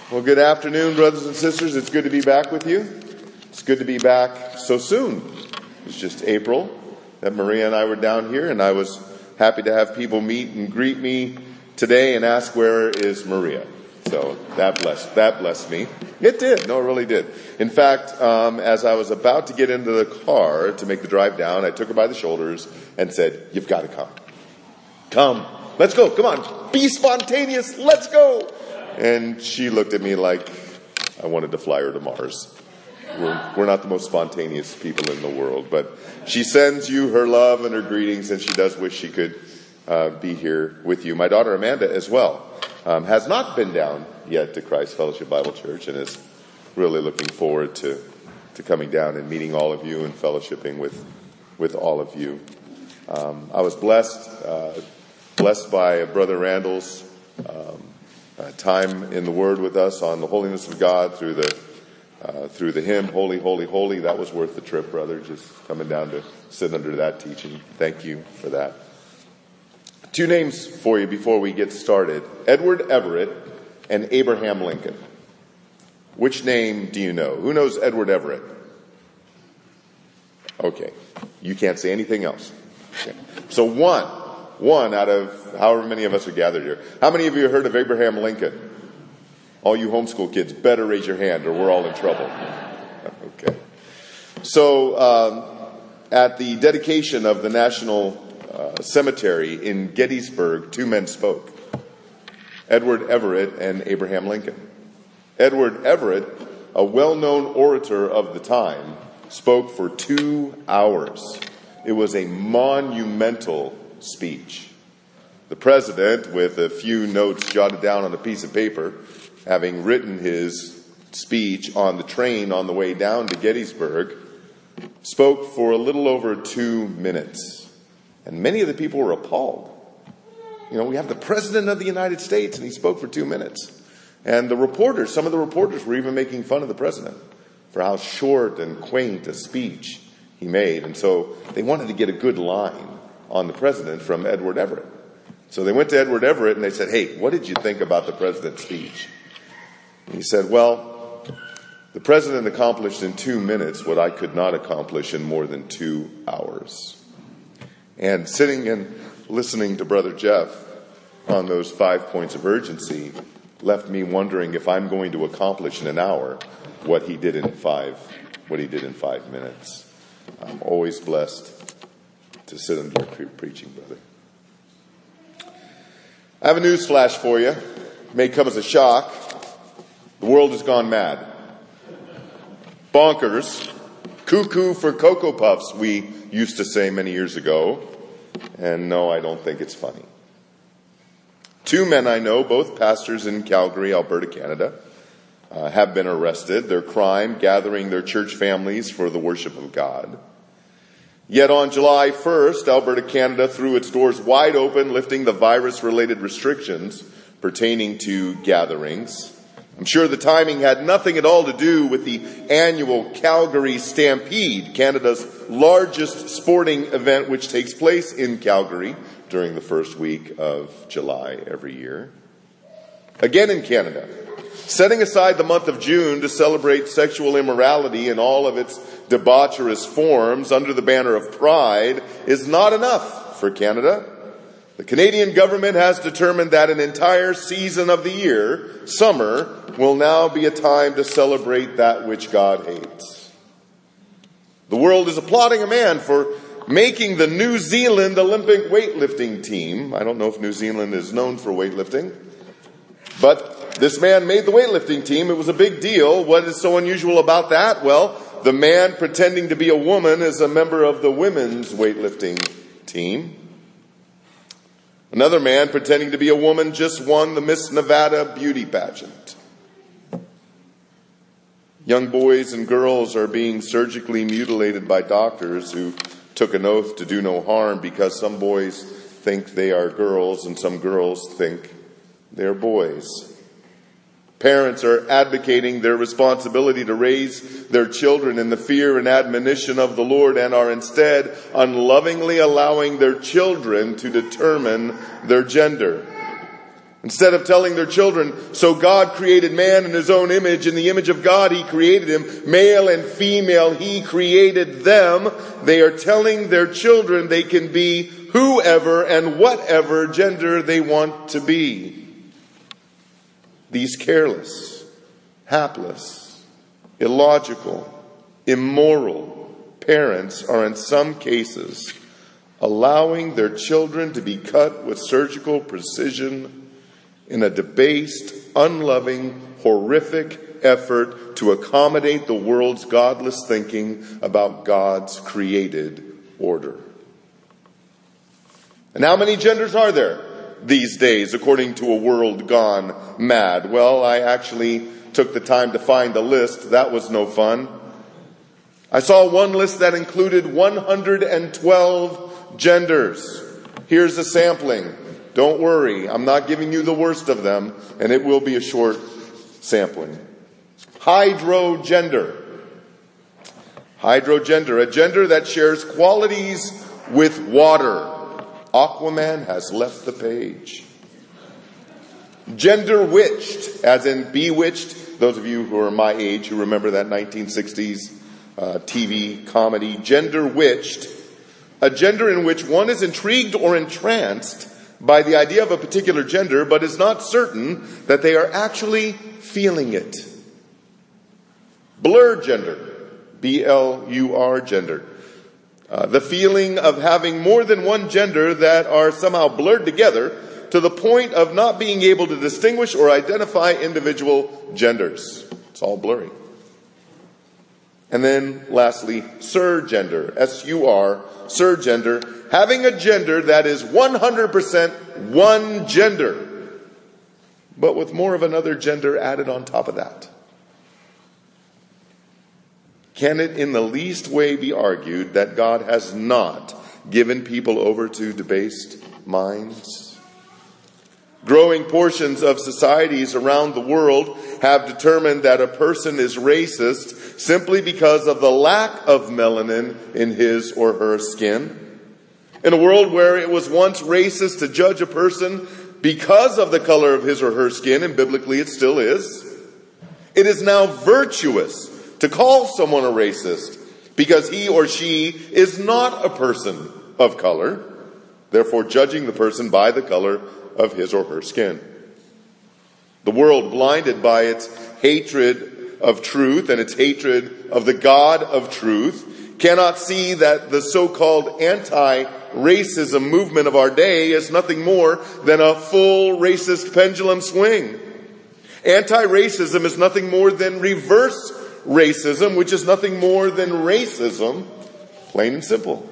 Well, good afternoon, brothers and sisters. It's good to be back with you. It's good to be back so soon. It's just April that Maria and I were down here, and I was happy to have people meet and greet me today and ask, where is Maria? So that blessed me. It did. No, it really did. In fact, as I was about to get into the car to make the drive down, I took her by the shoulders and said, "You've got to come. Come. Let's go. Come on. Be spontaneous. Let's go." And she looked at me like I wanted to fly her to Mars. We're not the most spontaneous people in the world, but she sends you her love and her greetings, and she does wish she could be here with you. My daughter Amanda as well has not been down yet to Christ Fellowship Bible Church and is really looking forward to coming down and meeting all of you and fellowshipping with all of you. I was blessed by Brother Randall's time in the Word with us on the holiness of God through the hymn, Holy, Holy, Holy. That was worth the trip, brother, just coming down to sit under that teaching. Thank you for that. Two names for you before we get started. Edward Everett and Abraham Lincoln. Which name do you know? Who knows Edward Everett? Okay. You can't say anything else. Okay. So one out of however many of us are gathered here. How many of you have heard of Abraham Lincoln? All you homeschool kids better raise your hand or we're all in trouble. Okay. So at the dedication of the National Cemetery in Gettysburg, two men spoke. Edward Everett and Abraham Lincoln. Edward Everett, a well-known orator of the time, spoke for 2 hours. It was a monumental speech. The president, with a few notes jotted down on a piece of paper, having written his speech on the train on the way down to Gettysburg, spoke for a little over 2 minutes. And many of the people were appalled. We have the President of the United States, and he spoke for 2 minutes. And some of the reporters were even making fun of the president for how short and quaint a speech he made. And so they wanted to get a good line on the president from Edward Everett. So they went to Edward Everett and they said, "Hey, what did you think about the president's speech?" And he said, "Well, the president accomplished in 2 minutes what I could not accomplish in more than 2 hours." And sitting and listening to Brother Jeff on those 5 points of urgency left me wondering if I'm going to accomplish in an hour what he did in 5 minutes. I'm always blessed to sit under your preaching, brother. I have a news flash for you. It may come as a shock. The world has gone mad. Bonkers. Cuckoo for Cocoa Puffs, we used to say many years ago. And no, I don't think it's funny. 2 men I know, both pastors in Calgary, Alberta, Canada, have been arrested. Their crime, gathering their church families for the worship of God. Yet on July 1st, Alberta, Canada threw its doors wide open, lifting the virus-related restrictions pertaining to gatherings. I'm sure the timing had nothing at all to do with the annual Calgary Stampede, Canada's largest sporting event, which takes place in Calgary during the first week of July every year. Again in Canada, setting aside the month of June to celebrate sexual immorality in all of its debaucherous forms under the banner of pride is not enough for Canada. The Canadian government has determined that an entire season of the year, summer, will now be a time to celebrate that which God hates. The world is applauding a man for making the New Zealand Olympic weightlifting team. I don't know if New Zealand is known for weightlifting, but this man made the weightlifting team. It was a big deal. What is so unusual about that? Well, the man pretending to be a woman is a member of the women's weightlifting team. Another man pretending to be a woman just won the Miss Nevada beauty pageant. Young boys and girls are being surgically mutilated by doctors who took an oath to do no harm because some boys think they are girls and some girls think they're boys. Parents are advocating their responsibility to raise their children in the fear and admonition of the Lord and are instead unlovingly allowing their children to determine their gender. Instead of telling their children, so God created man in his own image, in the image of God he created him, male and female he created them, they are telling their children they can be whoever and whatever gender they want to be. These careless, hapless, illogical, immoral parents are in some cases allowing their children to be cut with surgical precision in a debased, unloving, horrific effort to accommodate the world's godless thinking about God's created order. And how many genders are there these days, according to a world gone mad? Well, I actually took the time to find the list. That was no fun. I saw one list that included 112 genders. Here's a sampling. Don't worry, I'm not giving you the worst of them, and it will be a short sampling. Hydrogender. Hydrogender, a gender that shares qualities with water. Aquaman has left the page. Gender witched, as in bewitched. Those of you who are my age who remember that 1960s TV comedy. Gender witched, a gender in which one is intrigued or entranced by the idea of a particular gender, but is not certain that they are actually feeling it. Blur gender, B-L-U-R gender. The feeling of having more than one gender that are somehow blurred together to the point of not being able to distinguish or identify individual genders. It's all blurry. And then lastly, surgender, S-U-R, surgender, having a gender that is 100% one gender, but with more of another gender added on top of that. Can it in the least way be argued that God has not given people over to debased minds? Growing portions of societies around the world have determined that a person is racist simply because of the lack of melanin in his or her skin. In a world where it was once racist to judge a person because of the color of his or her skin, and biblically it still is, it is now virtuous to call someone a racist because he or she is not a person of color, therefore judging the person by the color of his or her skin. The world, blinded by its hatred of truth and its hatred of the God of truth, cannot see that the so-called anti-racism movement of our day is nothing more than a full racist pendulum swing. Anti-racism is nothing more than reverse racism, which is nothing more than racism, plain and simple.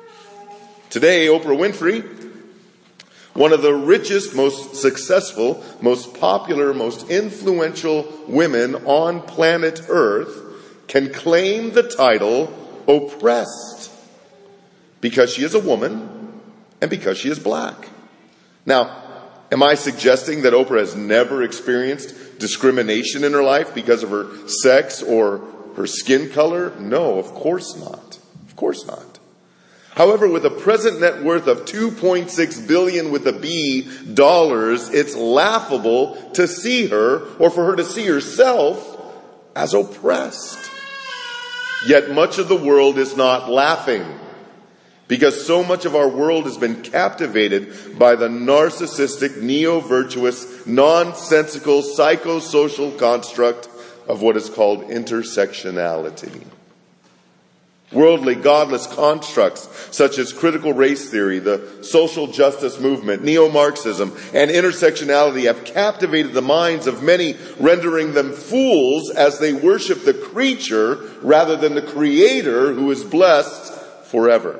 Today, Oprah Winfrey, one of the richest, most successful, most popular, most influential women on planet Earth, can claim the title oppressed because she is a woman and because she is black. Now, am I suggesting that Oprah has never experienced discrimination in her life because of her sex or her skin color? No, of course not. Of course not. However, with a present net worth of $2.6 billion with a B dollars, it's laughable to see her, or for her to see herself, as oppressed. Yet much of the world is not laughing, because so much of our world has been captivated by the narcissistic, neo-virtuous, nonsensical, psychosocial construct of what is called intersectionality. Worldly, godless constructs such as critical race theory, the social justice movement, neo-Marxism, and intersectionality have captivated the minds of many, rendering them fools as they worship the creature rather than the Creator who is blessed forever.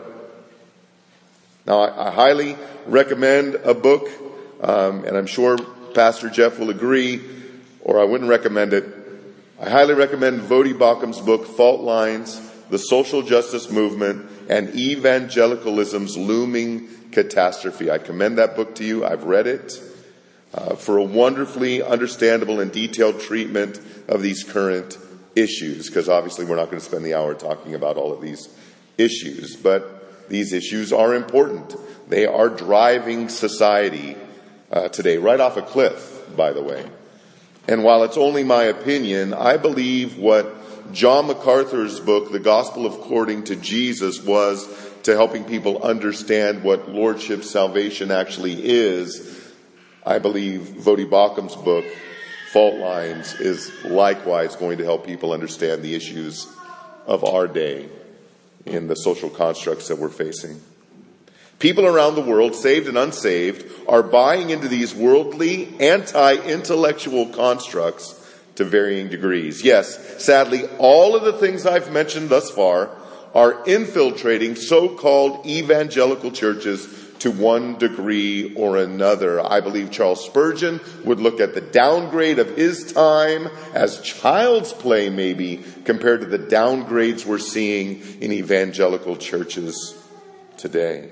Now, I highly recommend a book, and I'm sure Pastor Jeff will agree, or I wouldn't recommend it. I highly recommend Voddie Baucham's book, Fault Lines, The Social Justice Movement, and Evangelicalism's Looming Catastrophe. I commend that book to you. I've read it for a wonderfully understandable and detailed treatment of these current issues, because obviously we're not going to spend the hour talking about all of these issues, but these issues are important. They are driving society today, right off a cliff, by the way. And while it's only my opinion, I believe what John MacArthur's book, The Gospel According to Jesus, was to helping people understand what Lordship salvation actually is. I believe Voddie Baucham's book, Fault Lines, is likewise going to help people understand the issues of our day in the social constructs that we're facing. People around the world, saved and unsaved, are buying into these worldly, anti-intellectual constructs to varying degrees. Yes, sadly, all of the things I've mentioned thus far are infiltrating so-called evangelical churches to one degree or another. I believe Charles Spurgeon would look at the downgrade of his time as child's play, maybe, compared to the downgrades we're seeing in evangelical churches today.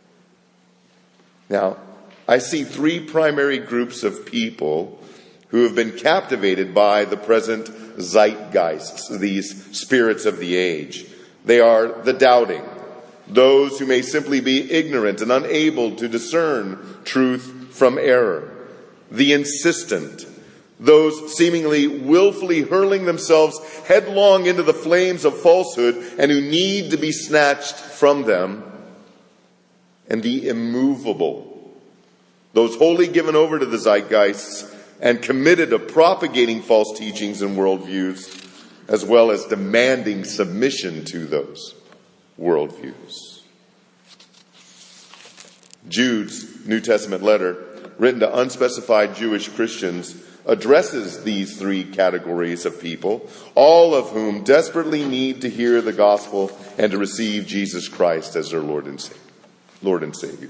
Now, I see three primary groups of people who have been captivated by the present zeitgeists, these spirits of the age. They are the doubting, those who may simply be ignorant and unable to discern truth from error. The insistent, those seemingly willfully hurling themselves headlong into the flames of falsehood and who need to be snatched from them. And the immovable, those wholly given over to the zeitgeists and committed to propagating false teachings and worldviews, as well as demanding submission to those worldviews. Jude's New Testament letter, written to unspecified Jewish Christians, addresses these three categories of people, all of whom desperately need to hear the gospel and to receive Jesus Christ as their Lord and Savior.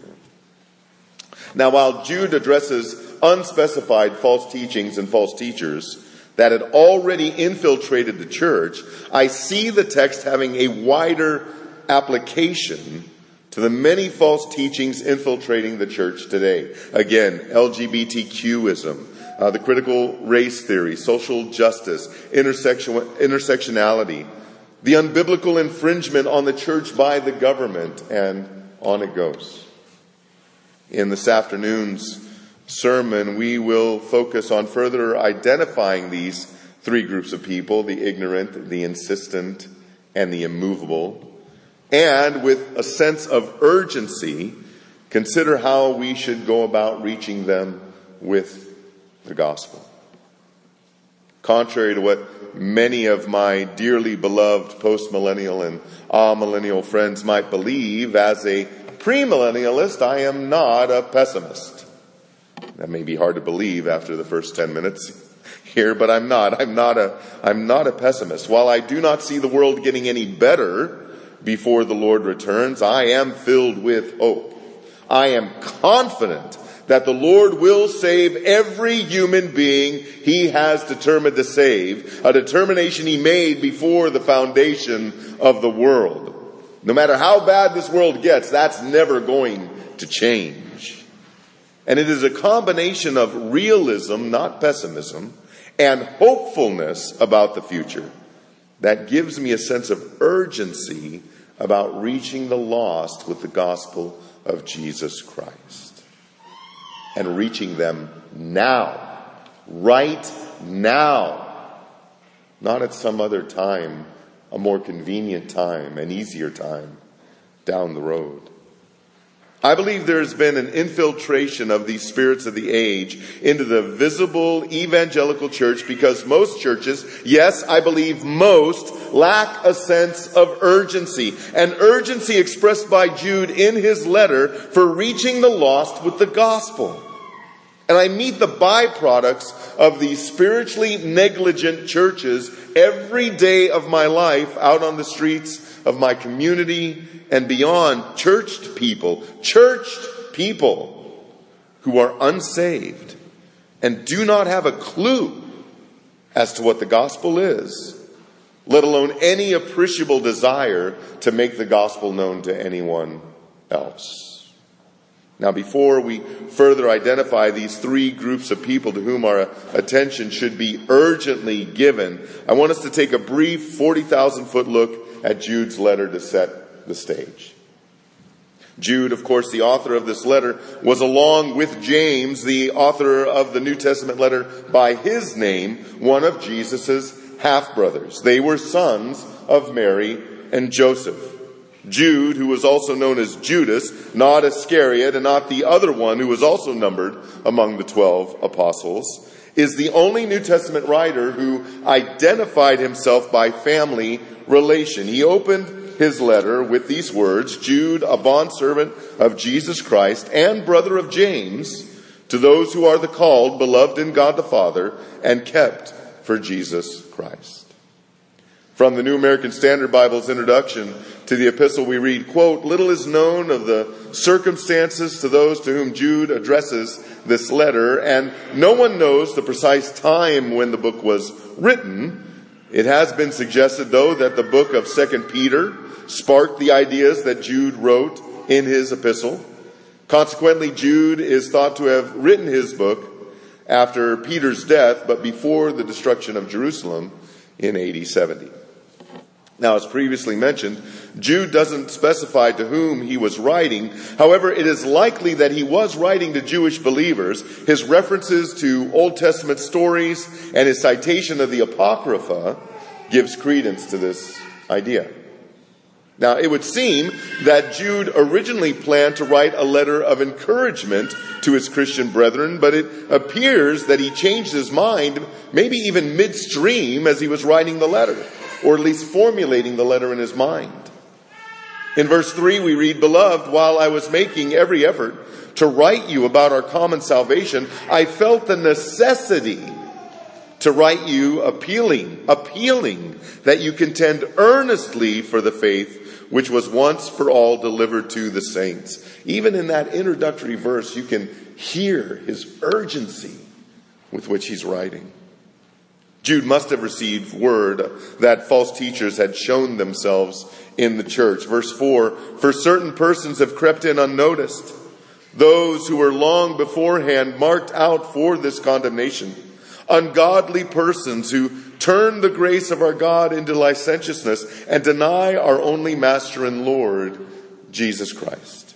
Now, while Jude addresses unspecified false teachings and false teachers that had already infiltrated the church, I see the text having a wider application to the many false teachings infiltrating the church today. Again, LGBTQism, the critical race theory, social justice, intersectionality, the unbiblical infringement on the church by the government, and on it goes. In this afternoon's sermon, we will focus on further identifying these three groups of people, the ignorant, the insistent, and the immovable, and with a sense of urgency, consider how we should go about reaching them with the gospel. Contrary to what many of my dearly beloved post-millennial and amillennial friends might believe, as a premillennialist, I am not a pessimist. That may be hard to believe after the first 10 minutes here, but I'm not a pessimist. While I do not see the world getting any better before the Lord returns, I am filled with hope. I am confident that the Lord will save every human being He has determined to save, a determination He made before the foundation of the world. No matter how bad this world gets, that's never going to change. And it is a combination of realism, not pessimism, and hopefulness about the future that gives me a sense of urgency about reaching the lost with the gospel of Jesus Christ. And reaching them now, right now, not at some other time, a more convenient time, an easier time down the road. I believe there's been an infiltration of these spirits of the age into the visible evangelical church because most churches, yes, I believe most, lack a sense of urgency. An urgency expressed by Jude in his letter for reaching the lost with the gospel. And I meet the byproducts of these spiritually negligent churches every day of my life out on the streets of my community and beyond. Churched people who are unsaved and do not have a clue as to what the gospel is, let alone any appreciable desire to make the gospel known to anyone else. Now, before we further identify these three groups of people to whom our attention should be urgently given, I want us to take a brief 40,000-foot look at Jude's letter to set the stage. Jude, of course, the author of this letter, was along with James, the author of the New Testament letter by his name, one of Jesus' half-brothers. They were sons of Mary and Joseph. Jude, who was also known as Judas, not Iscariot, and not the other one who was also numbered among the 12 apostles, is the only New Testament writer who identified himself by family relation. He opened his letter with these words, "Jude, a bondservant of Jesus Christ and brother of James, to those who are the called, beloved in God the Father, and kept for Jesus Christ." From the New American Standard Bible's introduction to the epistle, we read, quote, "Little is known of the circumstances to those to whom Jude addresses this letter, and no one knows the precise time when the book was written. It has been suggested, though, that the book of 2 Peter sparked the ideas that Jude wrote in his epistle. Consequently, Jude is thought to have written his book after Peter's death, but before the destruction of Jerusalem in AD 70. Now, as previously mentioned, Jude doesn't specify to whom he was writing. However, it is likely that he was writing to Jewish believers. His references to Old Testament stories and his citation of the Apocrypha gives credence to this idea. Now, it would seem that Jude originally planned to write a letter of encouragement to his Christian brethren, but it appears that he changed his mind, maybe even midstream as he was writing the letter, or at least formulating the letter in his mind. In verse 3 we read, "Beloved, while I was making every effort to write you about our common salvation, I felt the necessity to write you appealing that you contend earnestly for the faith which was once for all delivered to the saints." Even in that introductory verse, you can hear his urgency with which he's writing. Jude must have received word that false teachers had shown themselves in the church. Verse 4, "For certain persons have crept in unnoticed, those who were long beforehand marked out for this condemnation, ungodly persons who turn the grace of our God into licentiousness and deny our only Master and Lord, Jesus Christ."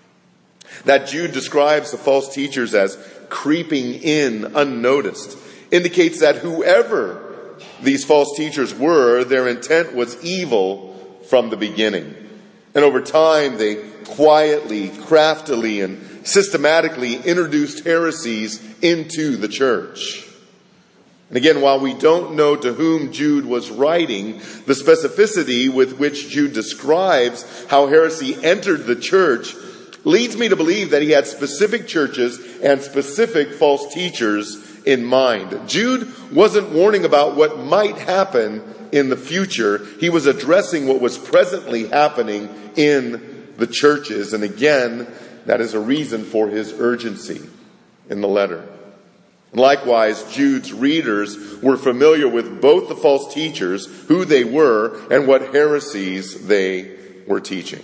That Jude describes the false teachers as creeping in unnoticed indicates that whoever these false teachers were, their intent was evil from the beginning. And over time, they quietly, craftily, and systematically introduced heresies into the church. And again, while we don't know to whom Jude was writing, the specificity with which Jude describes how heresy entered the church leads me to believe that he had specific churches and specific false teachers in mind. Jude wasn't warning about what might happen in the future. He was addressing what was presently happening in the churches. And again, that is a reason for his urgency in the letter. Likewise, Jude's readers were familiar with both the false teachers, who they were, and what heresies they were teaching.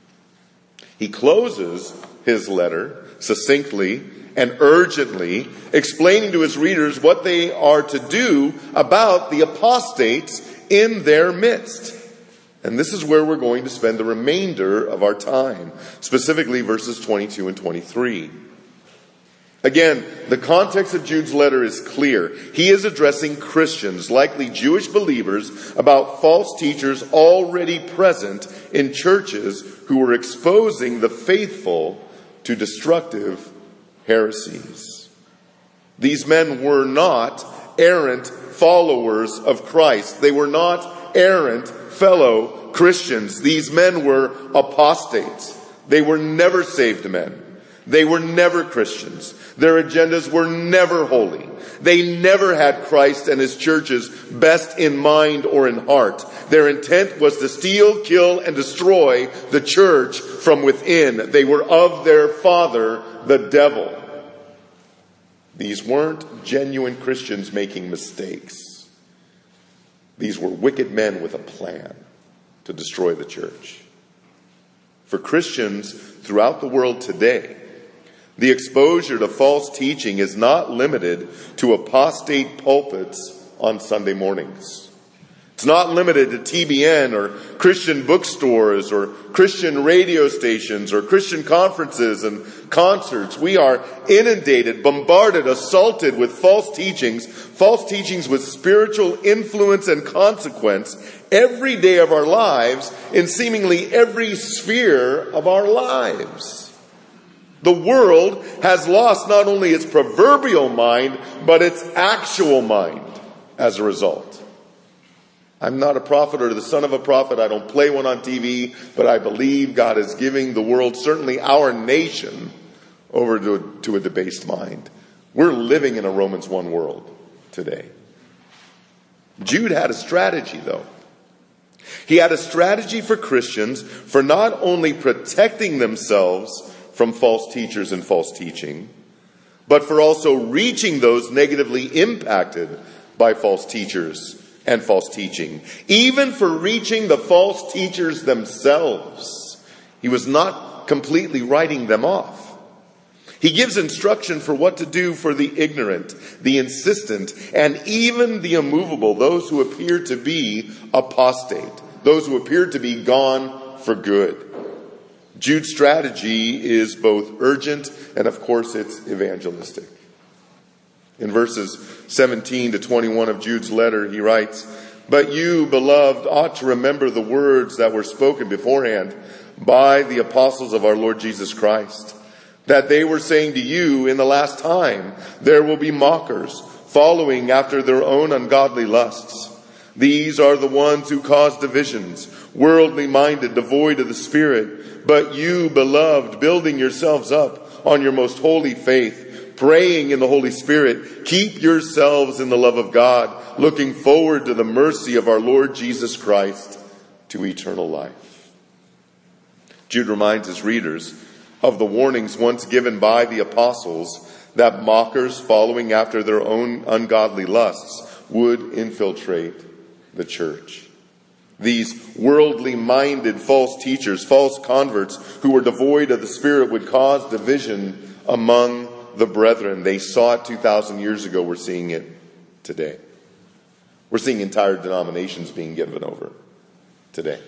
He closes his letter succinctly and urgently, explaining to his readers what they are to do about the apostates in their midst. And this is where we're going to spend the remainder of our time, specifically verses 22 and 23. Again, the context of Jude's letter is clear. He is addressing Christians, likely Jewish believers, about false teachers already present in churches who were exposing the faithful to destructive heresies. These men were not errant followers of Christ. They were not errant fellow Christians. These men were apostates. They were never saved men. They were never Christians. Their agendas were never holy. They never had Christ and his church's best in mind or in heart. Their intent was to steal, kill, and destroy the church from within. They were of their father, the devil. These weren't genuine Christians making mistakes. These were wicked men with a plan to destroy the church. For Christians throughout the world today, the exposure to false teaching is not limited to apostate pulpits on Sunday mornings. It's not limited to TBN or Christian bookstores or Christian radio stations or Christian conferences and concerts. We are inundated, bombarded, assaulted with false teachings with spiritual influence and consequence every day of our lives in seemingly every sphere of our lives. The world has lost not only its proverbial mind, but its actual mind as a result. I'm not a prophet or the son of a prophet. I don't play one on TV, but I believe God is giving the world, certainly our nation, over to a debased mind. We're living in a Romans 1 world today. Jude had a strategy, though. He had a strategy for Christians for not only protecting themselves from false teachers and false teaching, but for also reaching those negatively impacted by false teachers and false teaching. Even for reaching the false teachers themselves. He was not completely writing them off. He gives instruction for what to do for the ignorant, the insistent, and even the immovable, those who appear to be apostate, those who appear to be gone for good. Jude's strategy is both urgent and, of course, it's evangelistic. In verses 17 to 21 of Jude's letter, he writes, "But you, beloved, ought to remember the words that were spoken beforehand by the apostles of our Lord Jesus Christ, that they were saying to you, in the last time, there will be mockers, following after their own ungodly lusts. These are the ones who cause divisions, worldly minded, devoid of the Spirit. But you, beloved, building yourselves up on your most holy faith, praying in the Holy Spirit, keep yourselves in the love of God, looking forward to the mercy of our Lord Jesus Christ to eternal life." Jude reminds his readers of the warnings once given by the apostles that mockers following after their own ungodly lusts would infiltrate the church. These worldly minded false teachers, false converts who were devoid of the Spirit would cause division among the brethren. They saw it 2,000 years ago. We're seeing it today. We're seeing entire denominations being given over today.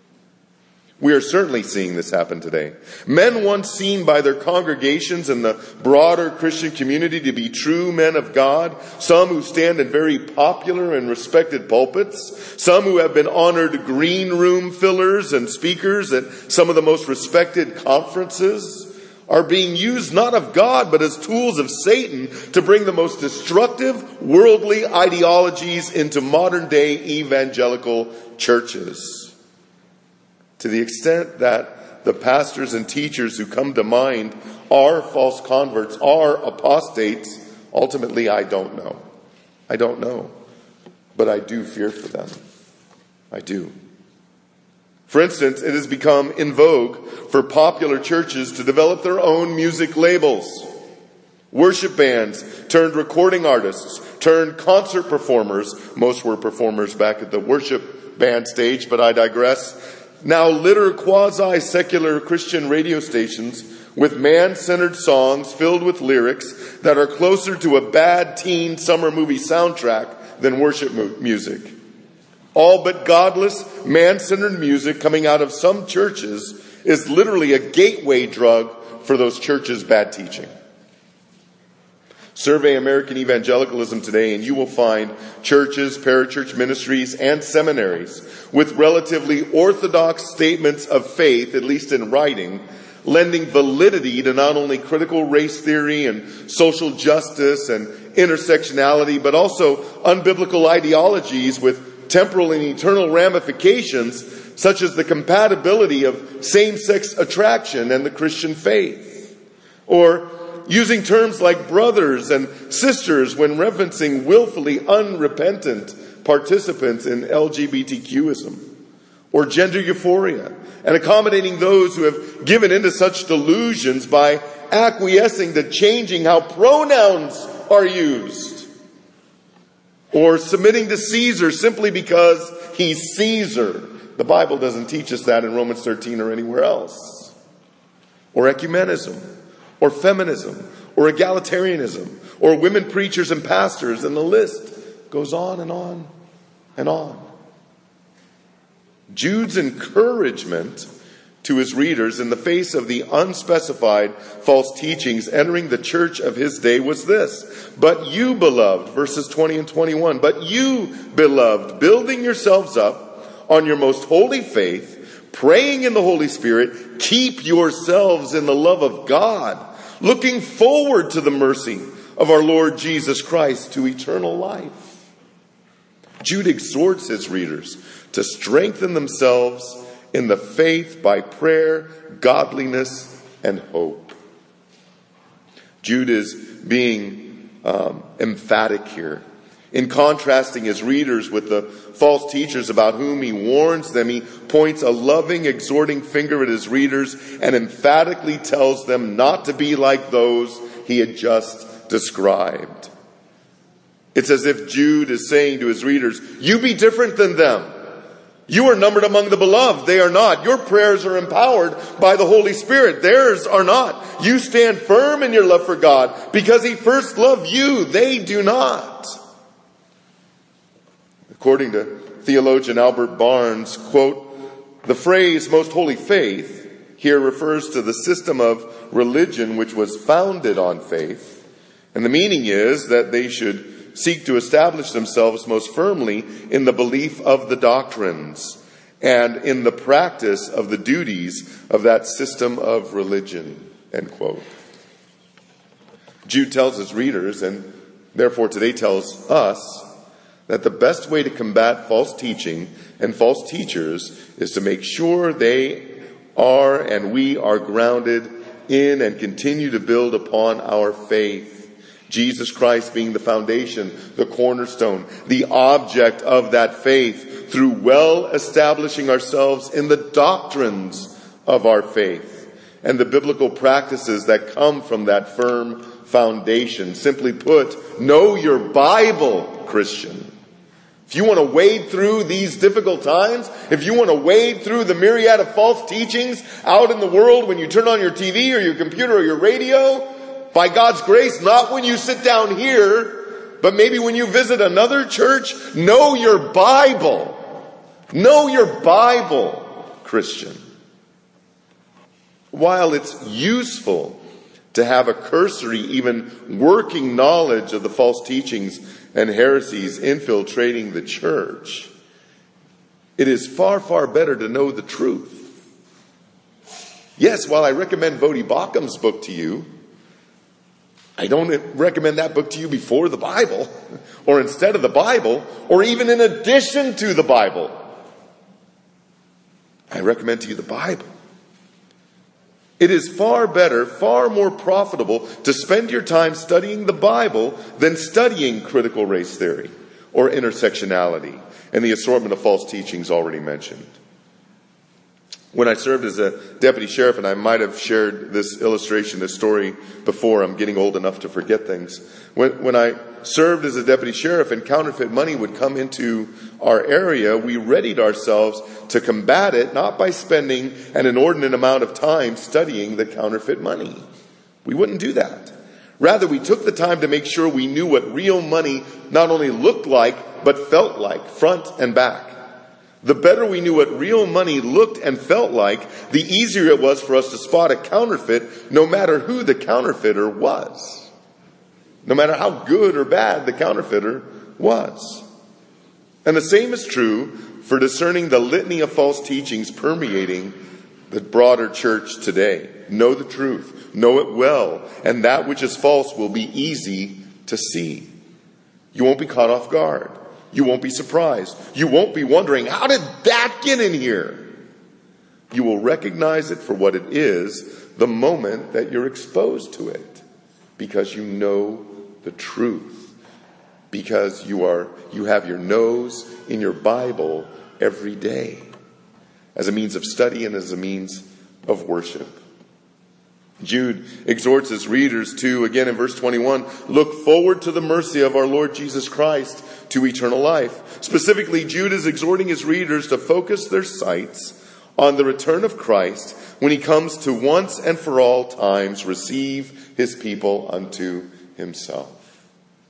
We are certainly seeing this happen today. Men once seen by their congregations and the broader Christian community to be true men of God, some who stand in very popular and respected pulpits, some who have been honored green room fillers and speakers at some of the most respected conferences, are being used not of God, but as tools of Satan to bring the most destructive worldly ideologies into modern day evangelical churches. To the extent that the pastors and teachers who come to mind are false converts, are apostates, ultimately I don't know. I don't know. But I do fear for them. I do. For instance, it has become in vogue for popular churches to develop their own music labels. Worship bands turned recording artists, turned concert performers. Most were performers back at the worship band stage, but I digress. Now litter quasi-secular Christian radio stations with man-centered songs filled with lyrics that are closer to a bad teen summer movie soundtrack than worship music. All but godless, man-centered music coming out of some churches is literally a gateway drug for those churches' bad teaching. Survey American evangelicalism today, and you will find churches, parachurch ministries, and seminaries with relatively orthodox statements of faith, at least in writing, lending validity to not only critical race theory and social justice and intersectionality, but also unbiblical ideologies with temporal and eternal ramifications, such as the compatibility of same-sex attraction and the Christian faith. Or using terms like brothers and sisters when referencing willfully unrepentant participants in LGBTQism. Or gender euphoria, and accommodating those who have given into such delusions by acquiescing to changing how pronouns are used. Or submitting to Caesar simply because he's Caesar. The Bible doesn't teach us that in Romans 13 or anywhere else. Or ecumenism, or feminism, or egalitarianism, or women preachers and pastors, and the list goes on and on and on. Jude's encouragement to his readers in the face of the unspecified false teachings entering the church of his day was this: "But you, beloved," verses 20 and 21, "but you, beloved, building yourselves up on your most holy faith, praying in the Holy Spirit, keep yourselves in the love of God, looking forward to the mercy of our Lord Jesus Christ to eternal life." Jude exhorts his readers to strengthen themselves in the faith by prayer, godliness, and hope. Jude is being emphatic here. In contrasting his readers with the false teachers about whom he warns them, he points a loving, exhorting finger at his readers and emphatically tells them not to be like those he had just described. It's as if Jude is saying to his readers, you be different than them. You are numbered among the beloved. They are not. Your prayers are empowered by the Holy Spirit. Theirs are not. You stand firm in your love for God because he first loved you. They do not. According to theologian Albert Barnes, quote, "The phrase most holy faith here refers to the system of religion which was founded on faith. And the meaning is that they should seek to establish themselves most firmly in the belief of the doctrines and in the practice of the duties of that system of religion," end quote. Jude tells his readers, and therefore today tells us, that the best way to combat false teaching and false teachers is to make sure they are and we are grounded in and continue to build upon our faith. Jesus Christ being the foundation, the cornerstone, the object of that faith, through well establishing ourselves in the doctrines of our faith and the biblical practices that come from that firm foundation. Simply put, know your Bible, Christian. If you want to wade through these difficult times, if you want to wade through the myriad of false teachings out in the world when you turn on your TV or your computer or your radio, by God's grace, not when you sit down here, but maybe when you visit another church, know your Bible. Know your Bible, Christian. While it's useful to have a cursory, even working knowledge of the false teachings and heresies infiltrating the church, it is far, far better to know the truth. Yes, while I recommend Voddie Baucham's book to you, I don't recommend that book to you before the Bible, or instead of the Bible, or even in addition to the Bible. I recommend to you the Bible. It is far better, far more profitable to spend your time studying the Bible than studying critical race theory or intersectionality and the assortment of false teachings already mentioned. When I served as a deputy sheriff, and I might have shared this illustration, this story before, I'm getting old enough to forget things. When I served as a deputy sheriff and counterfeit money would come into our area, we readied ourselves to combat it, not by spending an inordinate amount of time studying the counterfeit money. We wouldn't do that. Rather, we took the time to make sure we knew what real money not only looked like, but felt like, front and back. The better we knew what real money looked and felt like, the easier it was for us to spot a counterfeit, no matter who the counterfeiter was. No matter how good or bad the counterfeiter was. And the same is true for discerning the litany of false teachings permeating the broader church today. Know the truth. Know it well. And that which is false will be easy to see. You won't be caught off guard. You won't be surprised. You won't be wondering, how did that get in here? You will recognize it for what it is the moment that you're exposed to it. Because you know the truth. Because you have your nose in your Bible every day. As a means of study and as a means of worship. Jude exhorts his readers to, again in verse 21, look forward to the mercy of our Lord Jesus Christ to eternal life. Specifically, Jude is exhorting his readers to focus their sights on the return of Christ when he comes to once and for all times receive his people unto himself.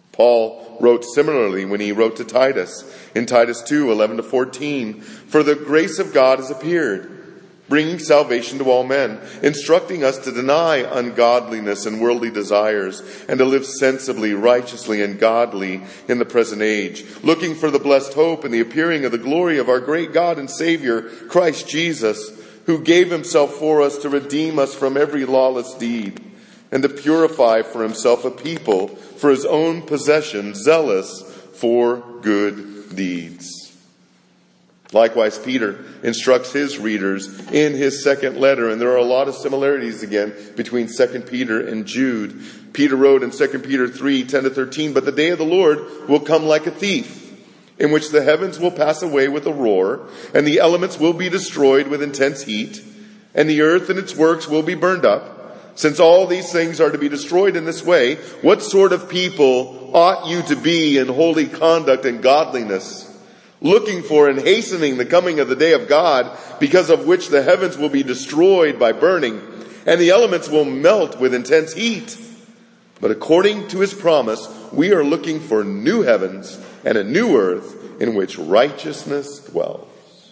Paul wrote similarly when he wrote to Titus in Titus 2:11-14, "For the grace of God has appeared, bringing salvation to all men, instructing us to deny ungodliness and worldly desires, and to live sensibly, righteously, and godly in the present age, looking for the blessed hope and the appearing of the glory of our great God and Savior, Christ Jesus, who gave himself for us to redeem us from every lawless deed, and to purify for himself a people for his own possession, zealous for good deeds." Likewise, Peter instructs his readers in his second letter, and there are a lot of similarities again between 2 Peter and Jude. Peter wrote in 2 Peter 3:10-13, "But the day of the Lord will come like a thief, in which the heavens will pass away with a roar, and the elements will be destroyed with intense heat, and the earth and its works will be burned up. Since all these things are to be destroyed in this way, what sort of people ought you to be in holy conduct and godliness, looking for and hastening the coming of the day of God, because of which the heavens will be destroyed by burning, and the elements will melt with intense heat? But according to his promise, we are looking for new heavens and a new earth in which righteousness dwells."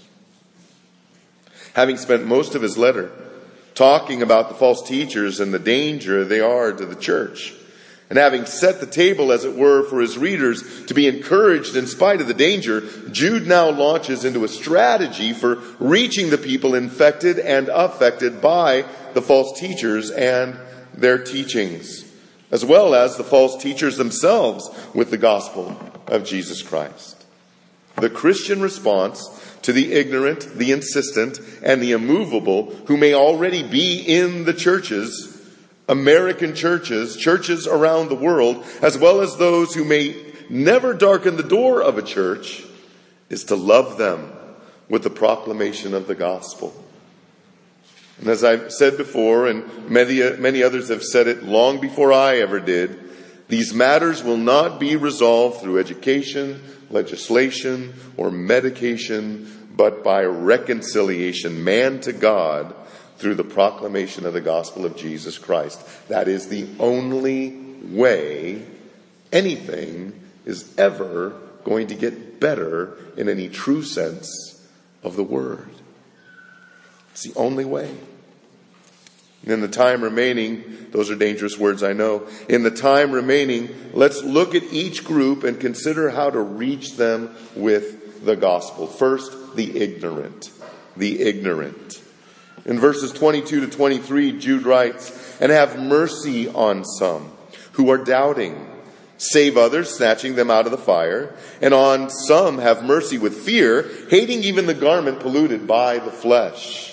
Having spent most of his letter talking about the false teachers and the danger they are to the church, and having set the table, as it were, for his readers to be encouraged in spite of the danger, Jude now launches into a strategy for reaching the people infected and affected by the false teachers and their teachings, as well as the false teachers themselves with the gospel of Jesus Christ. The Christian response to the ignorant, the insistent, and the immovable who may already be in the churches, American churches, churches around the world, as well as those who may never darken the door of a church, is to love them with the proclamation of the gospel. And as I've said before, and many others have said it long before I ever did, these matters will not be resolved through education, legislation, or medication, but by reconciliation, man to God, through the proclamation of the gospel of Jesus Christ. That is the only way anything is ever going to get better in any true sense of the word. It's the only way. And in the time remaining, those are dangerous words, I know. In the time remaining, let's look at each group and consider how to reach them with the gospel. First, the ignorant. The ignorant. In verses 22-23, Jude writes, "And have mercy on some who are doubting. Save others, snatching them out of the fire. And on some have mercy with fear, hating even the garment polluted by the flesh."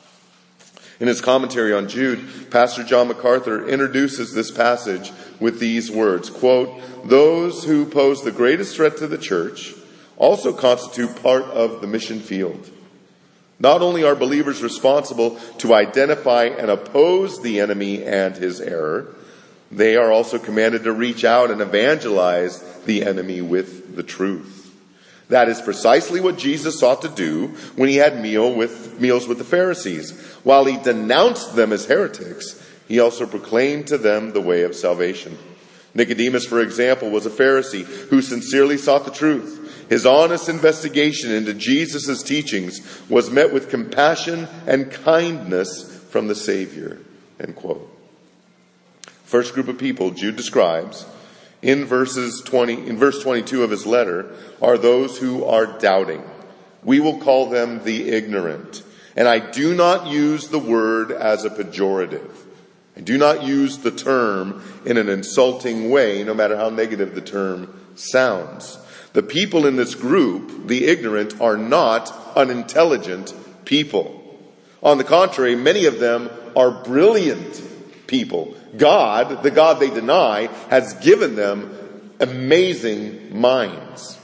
In his commentary on Jude, Pastor John MacArthur introduces this passage with these words, quote, "Those who pose the greatest threat to the church also constitute part of the mission field. Not only are believers responsible to identify and oppose the enemy and his error, they are also commanded to reach out and evangelize the enemy with the truth. That is precisely what Jesus sought to do when he had meals with the Pharisees. While he denounced them as heretics, he also proclaimed to them the way of salvation. Nicodemus, for example, was a Pharisee who sincerely sought the truth. His honest investigation into Jesus' teachings was met with compassion and kindness from the Savior. End quote. First group of people Jude describes in verse 22 of his letter are those who are doubting. We will call them the ignorant. And I do not use the word as a pejorative. I do not use the term in an insulting way, no matter how negative the term sounds. The people in this group, the ignorant, are not unintelligent people. On the contrary, many of them are brilliant people. God, the God they deny, has given them amazing minds.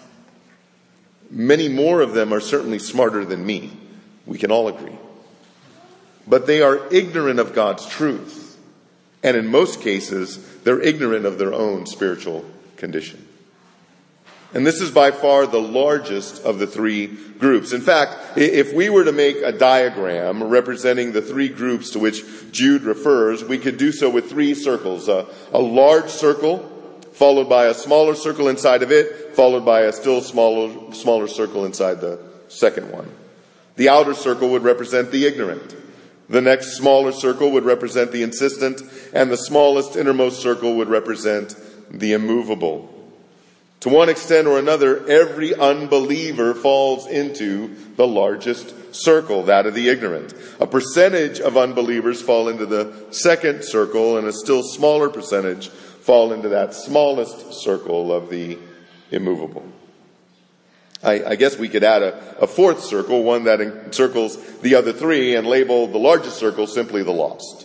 Many more of them are certainly smarter than me. We can all agree. But they are ignorant of God's truth. And in most cases, they're ignorant of their own spiritual condition. And this is by far the largest of the three groups. In fact, if we were to make a diagram representing the three groups to which Jude refers, we could do so with three circles. A large circle followed by a smaller circle inside of it, followed by a still smaller circle inside the second one. The outer circle would represent the ignorant. The next smaller circle would represent the insistent, and the smallest innermost circle would represent the immovable. To one extent or another, every unbeliever falls into the largest circle, that of the ignorant. A percentage of unbelievers fall into the second circle, and a still smaller percentage fall into that smallest circle of the immovable. I guess we could add a fourth circle, one that encircles the other three, and label the largest circle simply the lost.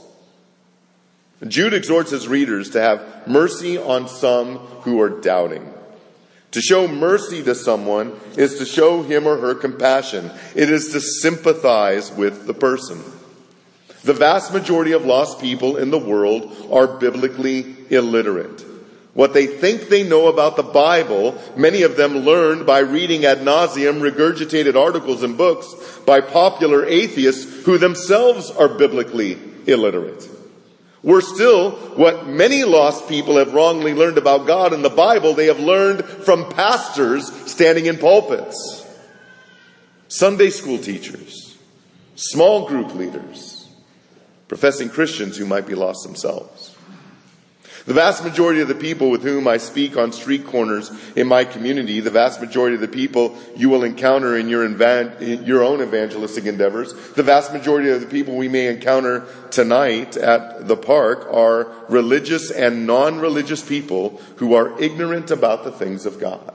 Jude exhorts his readers to have mercy on some who are doubting. To show mercy to someone is to show him or her compassion. It is to sympathize with the person. The vast majority of lost people in the world are biblically illiterate. What they think they know about the Bible, many of them learned by reading ad nauseum regurgitated articles and books by popular atheists who themselves are biblically illiterate. Worse still, what many lost people have wrongly learned about God and the Bible, they have learned from pastors standing in pulpits, Sunday school teachers, small group leaders, professing Christians who might be lost themselves. The vast majority of the people with whom I speak on street corners in my community, the vast majority of the people you will encounter in your own evangelistic endeavors, the vast majority of the people we may encounter tonight at the park are religious and non-religious people who are ignorant about the things of God.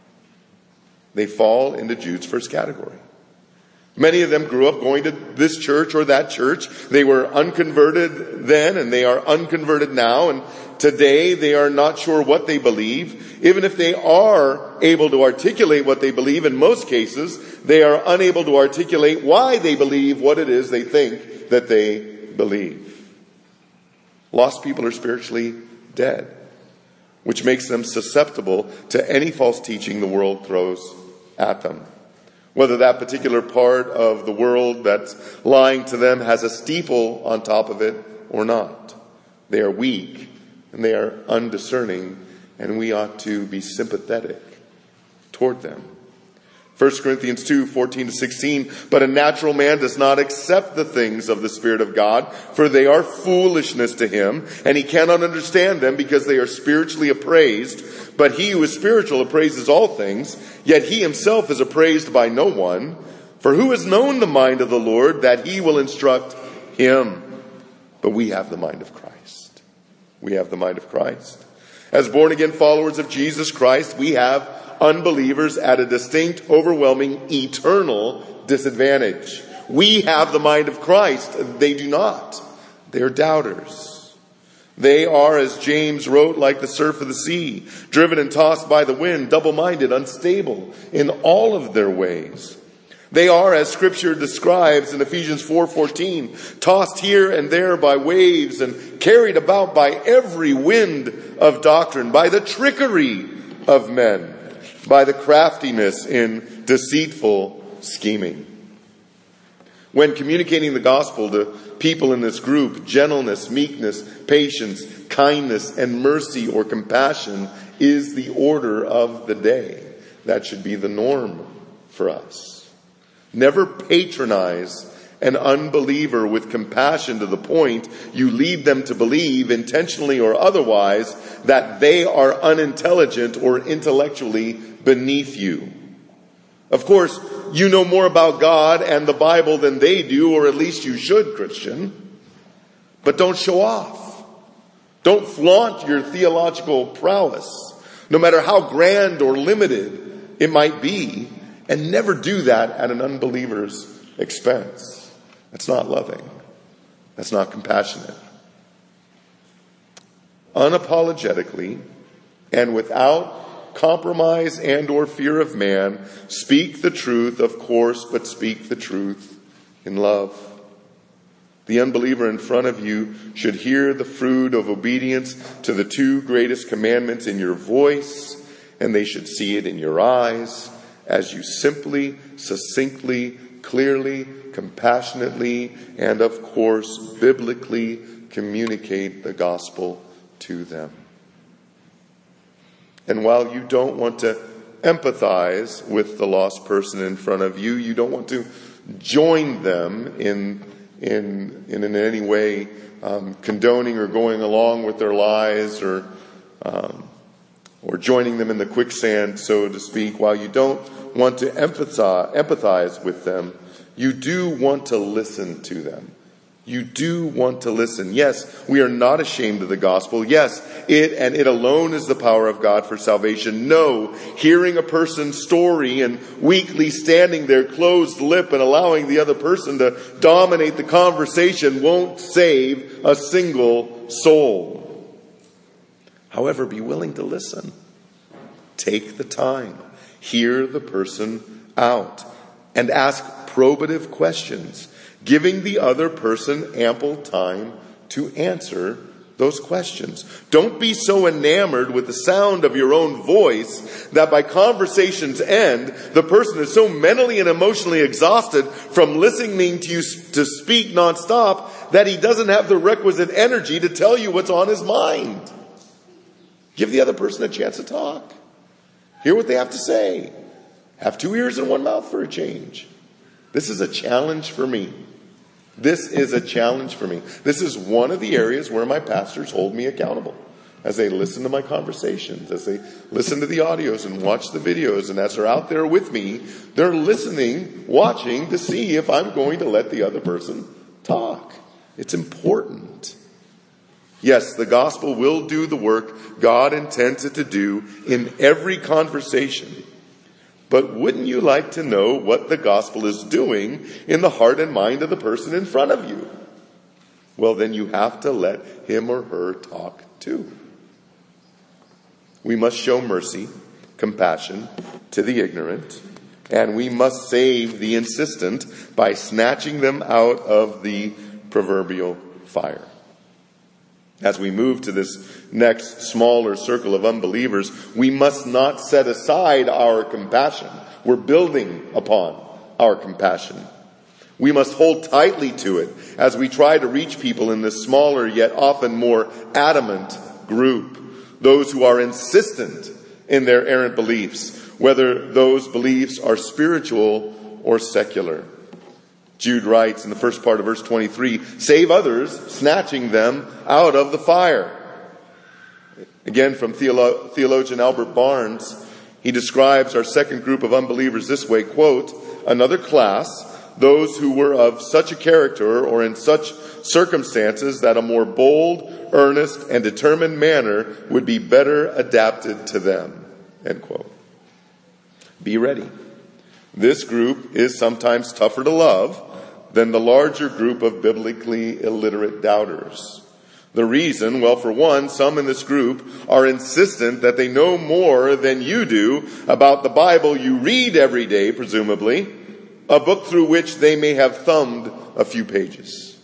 They fall into Jude's first category. Many of them grew up going to this church or that church. They were unconverted then and they are unconverted now, and today they are not sure what they believe. Even if they are able to articulate what they believe, in most cases, they are unable to articulate why they believe what it is they think that they believe. Lost people are spiritually dead, which makes them susceptible to any false teaching the world throws at them. Whether that particular part of the world that's lying to them has a steeple on top of it or not. They are weak and they are undiscerning, and we ought to be sympathetic toward them. 1 Corinthians 2:14-16, but a natural man does not accept the things of the Spirit of God, for they are foolishness to him, and he cannot understand them because they are spiritually appraised. But he who is spiritual appraises all things, yet he himself is appraised by no one. For who has known the mind of the Lord that he will instruct him? But we have the mind of Christ. We have the mind of Christ. As born-again followers of Jesus Christ, we have unbelievers at a distinct, overwhelming, eternal disadvantage. We have the mind of Christ. They do not. They are doubters. They are, as James wrote, like the surf of the sea, driven and tossed by the wind, double-minded, unstable in all of their ways. They are, as Scripture describes in Ephesians 4:14, tossed here and there by waves and carried about by every wind of doctrine, by the trickery of men, by the craftiness in deceitful scheming. When communicating the gospel to people in this group, gentleness, meekness, patience, kindness, and mercy or compassion is the order of the day. That should be the norm for us. Never patronize an unbeliever with compassion to the point you lead them to believe, intentionally or otherwise, that they are unintelligent or intellectually beneath you. Of course, you know more about God and the Bible than they do, or at least you should, Christian. But don't show off. Don't flaunt your theological prowess, no matter how grand or limited it might be, and never do that at an unbeliever's expense. That's not loving. That's not compassionate. Unapologetically and without compromise and or fear of man, speak the truth, of course, but speak the truth in love. The unbeliever in front of you should hear the fruit of obedience to the two greatest commandments in your voice, and they should see it in your eyes as you simply, succinctly, clearly, compassionately, and of course, biblically communicate the gospel to them. And while you don't want to empathize with the lost person in front of you, you don't want to join them in any way condoning or going along with their lies or joining them in the quicksand, so to speak. While you don't want to empathize with them, you do want to listen to them. You do want to listen. Yes, we are not ashamed of the gospel. Yes, it alone is the power of God for salvation. No, hearing a person's story and weakly standing there closed lip and allowing the other person to dominate the conversation won't save a single soul. However, be willing to listen. Take the time. Hear the person out and ask probative questions, giving the other person ample time to answer those questions. Don't be so enamored with the sound of your own voice that by conversation's end, the person is so mentally and emotionally exhausted from listening to you to speak nonstop that he doesn't have the requisite energy to tell you what's on his mind. Give the other person a chance to talk. Hear what they have to say. Have 2 ears and 1 mouth for a change. This is a challenge for me. This is a challenge for me. This is one of the areas where my pastors hold me accountable. As they listen to my conversations, as they listen to the audios and watch the videos, and as they're out there with me, they're listening, watching to see if I'm going to let the other person talk. It's important. Yes, the gospel will do the work God intends it to do in every conversation. But wouldn't you like to know what the gospel is doing in the heart and mind of the person in front of you? Well, then you have to let him or her talk too. We must show mercy, compassion to the ignorant, and we must save the insistent by snatching them out of the proverbial fire. As we move to this next smaller circle of unbelievers, we must not set aside our compassion. We're building upon our compassion. We must hold tightly to it as we try to reach people in this smaller yet often more adamant group. Those who are insistent in their errant beliefs, whether those beliefs are spiritual or secular. Jude writes in the first part of verse 23, save others, snatching them out of the fire. Again, from theologian Albert Barnes, he describes our second group of unbelievers this way, quote, another class, those who were of such a character or in such circumstances that a more bold, earnest, and determined manner would be better adapted to them. End quote. Be ready. This group is sometimes tougher to love than the larger group of biblically illiterate doubters. The reason, well, for one, some in this group are insistent that they know more than you do about the Bible you read every day, presumably, a book through which they may have thumbed a few pages.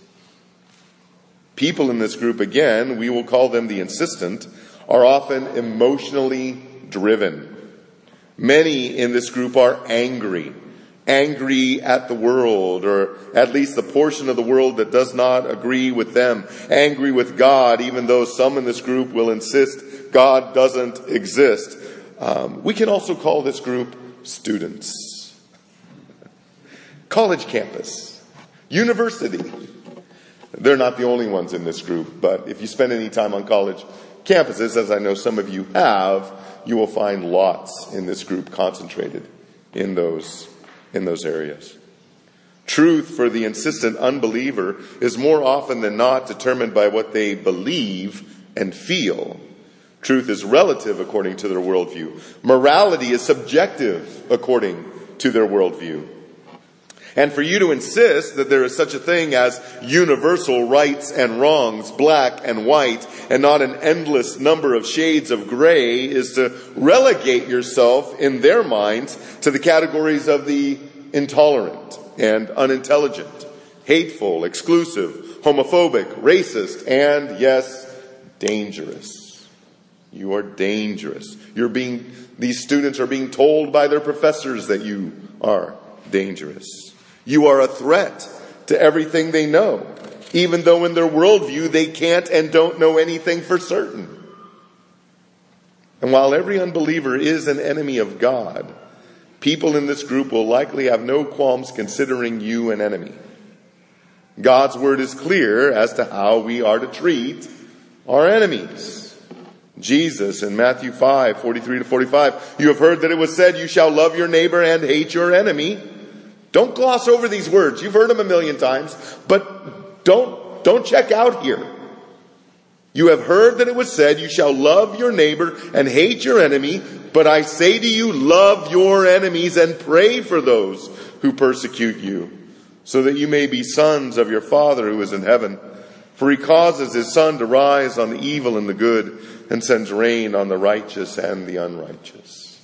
People in this group, again, we will call them the insistent, are often emotionally driven. Many in this group are angry at the world, or at least the portion of the world that does not agree with them, angry with God, even though some in this group will insist God doesn't exist. We can also call this group students. College campus, university. They're not the only ones in this group, but if you spend any time on college campuses, as I know some of you have, you will find lots in this group concentrated in those areas. Truth for the insistent unbeliever is more often than not determined by what they believe and feel. Truth is relative according to their worldview. Morality is subjective according to their worldview. And for you to insist that there is such a thing as universal rights and wrongs, black and white, and not an endless number of shades of gray, is to relegate yourself in their minds to the categories of the intolerant and unintelligent, hateful, exclusive, homophobic, racist, and, yes, dangerous. You are dangerous. These students are being told by their professors that you are dangerous. You are a threat to everything they know, even though in their worldview they can't and don't know anything for certain. And while every unbeliever is an enemy of God, people in this group will likely have no qualms considering you an enemy. God's word is clear as to how we are to treat our enemies. Jesus in Matthew 5:43-45, you have heard that it was said, you shall love your neighbor and hate your enemy. Don't gloss over these words. You've heard them a million times, but don't check out here. You have heard that it was said, you shall love your neighbor and hate your enemy. But I say to you, love your enemies and pray for those who persecute you, so that you may be sons of your Father who is in heaven. For he causes his sun to rise on the evil and the good, and sends rain on the righteous and the unrighteous.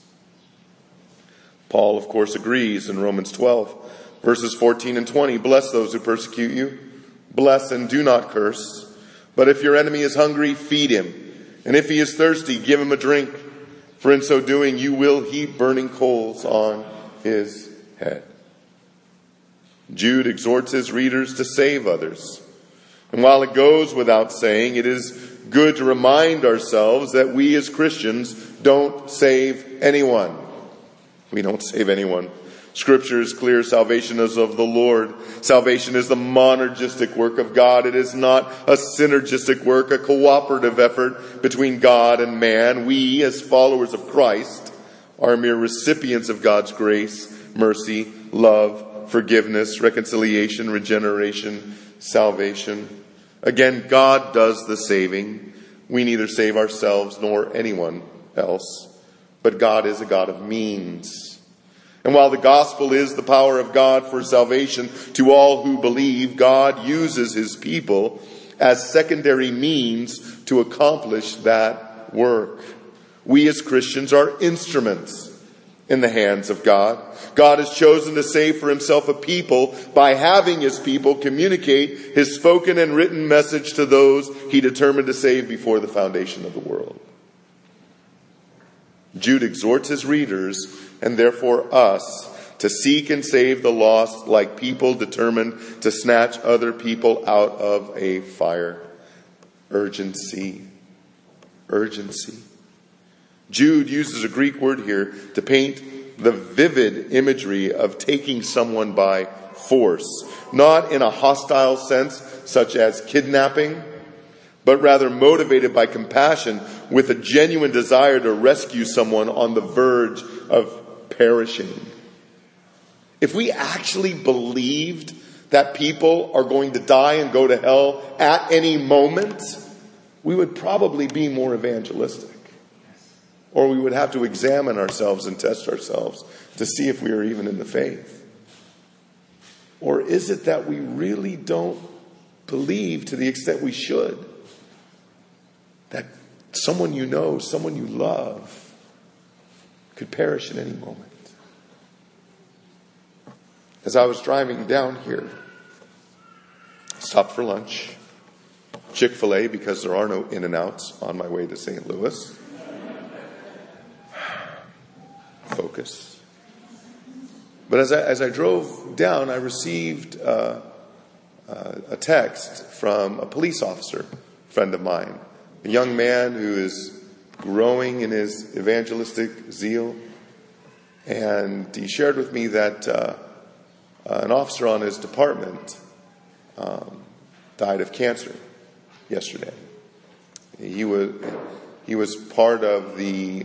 Paul, of course, agrees in Romans 12, verses 14 and 20. Bless those who persecute you. Bless and do not curse. But if your enemy is hungry, feed him. And if he is thirsty, give him a drink. For in so doing, you will heap burning coals on his head. Jude exhorts his readers to save others. And while it goes without saying, it is good to remind ourselves that we as Christians don't save anyone. We don't save anyone. Scripture is clear. Salvation is of the Lord. Salvation is the monergistic work of God. It is not a synergistic work, a cooperative effort between God and man. We, as followers of Christ, are mere recipients of God's grace, mercy, love, forgiveness, reconciliation, regeneration, salvation. Again, God does the saving. We neither save ourselves nor anyone else, but God is a God of means. And while the gospel is the power of God for salvation to all who believe, God uses his people as secondary means to accomplish that work. We as Christians are instruments in the hands of God. God has chosen to save for himself a people by having his people communicate his spoken and written message to those he determined to save before the foundation of the world. Jude exhorts his readers, and therefore us, to seek and save the lost like people determined to snatch other people out of a fire. Urgency. Urgency. Jude uses a Greek word here to paint the vivid imagery of taking someone by force, not in a hostile sense such as kidnapping, but rather motivated by compassion with a genuine desire to rescue someone on the verge of perishing. If we actually believed that people are going to die and go to hell at any moment, we would probably be more evangelistic. Or we would have to examine ourselves and test ourselves to see if we are even in the faith. Or is it that we really don't believe to the extent we should that someone you know, someone you love could perish at any moment? As I was driving down here, I stopped for lunch. Chick-fil-A, because there are no In-N-Outs on my way to St. Louis. Focus. But as I drove down, I received a text from a police officer, a friend of mine, a young man who is growing in his evangelistic zeal. And he shared with me that an officer on his department died of cancer yesterday. He was part of the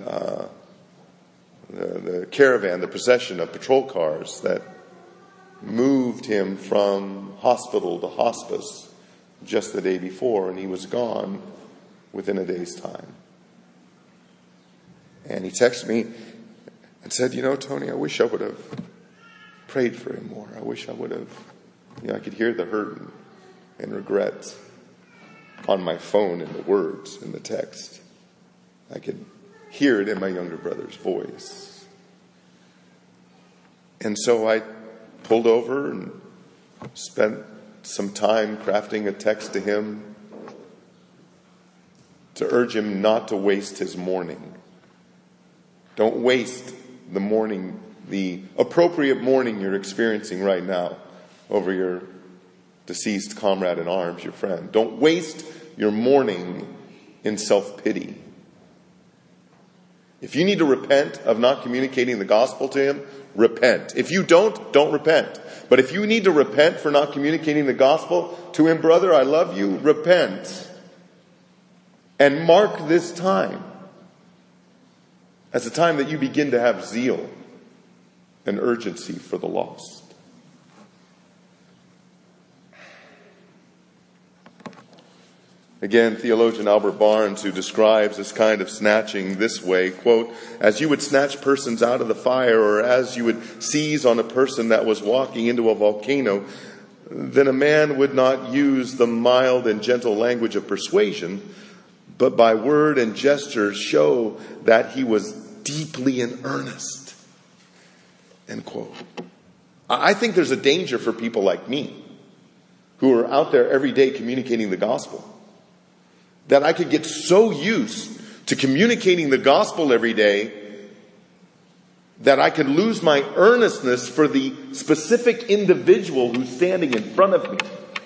caravan, the procession of patrol cars that moved him from hospital to hospice just the day before, and he was gone within a day's time. And he texted me and said, Tony, I wish I would have prayed for him more. I wish I would have, I could hear the hurt and regret on my phone in the words, in the text. I could hear it in my younger brother's voice. And so I pulled over and spent some time crafting a text to him to urge him not to waste his mourning. Don't waste the mourning, the appropriate mourning you're experiencing right now over your deceased comrade in arms, your friend. Don't waste your mourning in self-pity. If you need to repent of not communicating the gospel to him, repent. If you don't repent. But if you need to repent for not communicating the gospel to him, brother, I love you, repent. And mark this time as a time that you begin to have zeal and urgency for the lost. Again, theologian Albert Barnes, who describes this kind of snatching this way, quote, as you would snatch persons out of the fire, or as you would seize on a person that was walking into a volcano, then a man would not use the mild and gentle language of persuasion, but by word and gesture show that he was deeply in earnest. End quote. I think there's a danger for people like me, who are out there every day communicating the gospel, that I could get so used to communicating the gospel every day that I could lose my earnestness for the specific individual who's standing in front of me.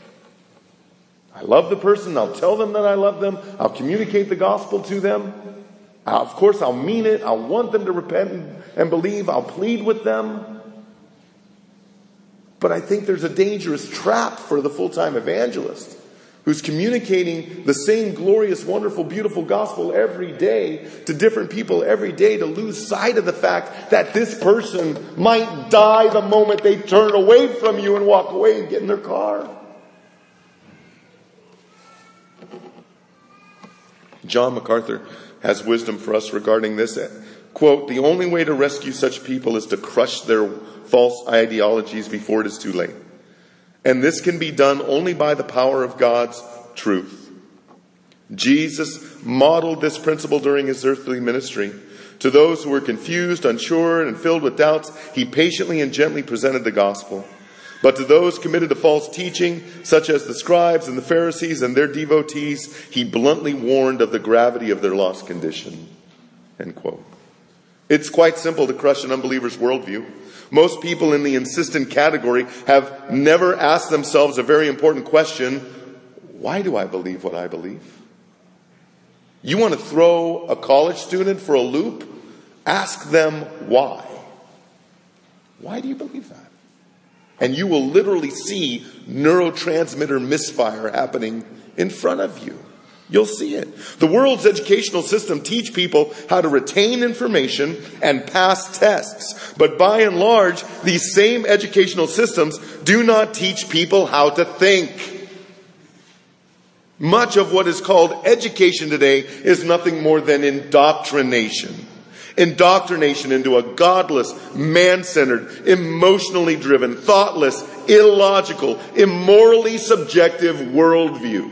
I love the person. I'll tell them that I love them. I'll communicate the gospel to them. Of course, I'll mean it. I'll want them to repent and believe. I'll plead with them. But I think there's a dangerous trap for the full-time evangelist who's communicating the same glorious, wonderful, beautiful gospel every day to different people every day, to lose sight of the fact that this person might die the moment they turn away from you and walk away and get in their car. John MacArthur has wisdom for us regarding this. Quote, the only way to rescue such people is to crush their false ideologies before it is too late. And this can be done only by the power of God's truth. Jesus modeled this principle during his earthly ministry. To those who were confused, unsure, and filled with doubts, he patiently and gently presented the gospel. But to those committed to false teaching, such as the scribes and the Pharisees and their devotees, he bluntly warned of the gravity of their lost condition. End quote. It's quite simple to crush an unbeliever's worldview. Most people in the insistent category have never asked themselves a very important question: why do I believe what I believe? You want to throw a college student for a loop? Ask them why. Why do you believe that? And you will literally see neurotransmitter misfire happening in front of you. You'll see it. The world's educational system teach people how to retain information and pass tests. But by and large, these same educational systems do not teach people how to think. Much of what is called education today is nothing more than indoctrination. Indoctrination into a godless, man-centered, emotionally driven, thoughtless, illogical, immorally subjective worldview.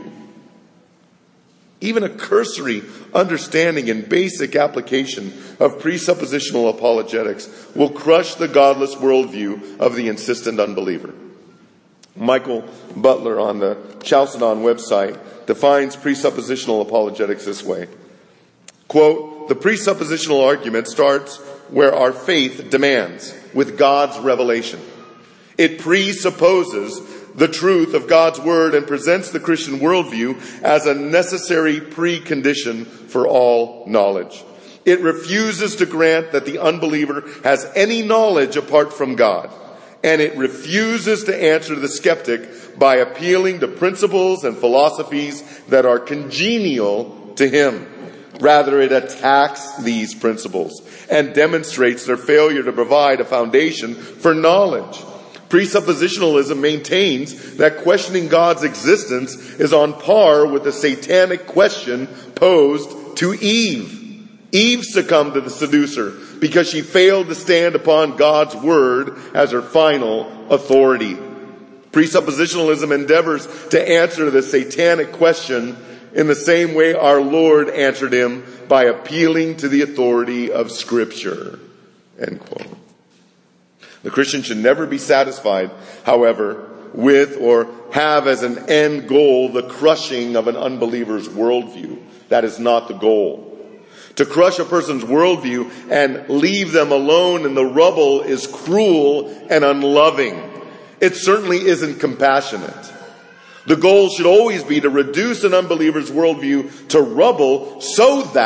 Even a cursory understanding and basic application of presuppositional apologetics will crush the godless worldview of the insistent unbeliever. Michael Butler on the Chalcedon website defines presuppositional apologetics this way. Quote, the presuppositional argument starts where our faith demands, with God's revelation. It presupposes the truth of God's word and presents the Christian worldview as a necessary precondition for all knowledge. It refuses to grant that the unbeliever has any knowledge apart from God. And it refuses to answer the skeptic by appealing to principles and philosophies that are congenial to him. Rather, it attacks these principles and demonstrates their failure to provide a foundation for knowledge. Presuppositionalism maintains that questioning God's existence is on par with the satanic question posed to Eve. Eve succumbed to the seducer because she failed to stand upon God's word as her final authority. Presuppositionalism endeavors to answer the satanic question in the same way our Lord answered him, by appealing to the authority of Scripture. End quote. The Christian should never be satisfied, however, with or have as an end goal the crushing of an unbeliever's worldview. That is not the goal. To crush a person's worldview and leave them alone in the rubble is cruel and unloving. It certainly isn't compassionate. The goal should always be to reduce an unbeliever's worldview to rubble so that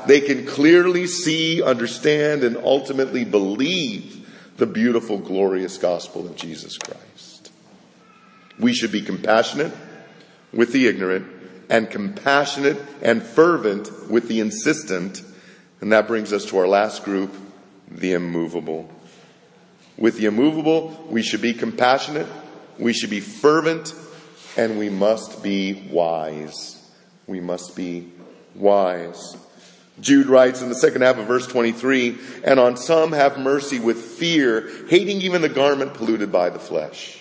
they can clearly see, understand, and ultimately believe the beautiful, glorious gospel of Jesus Christ. We should be compassionate with the ignorant and compassionate and fervent with the insistent. And that brings us to our last group, the immovable. With the immovable, we should be compassionate, we should be fervent, and we must be wise. We must be wise. Jude writes in the second half of verse 23, "And on some have mercy with fear, hating even the garment polluted by the flesh."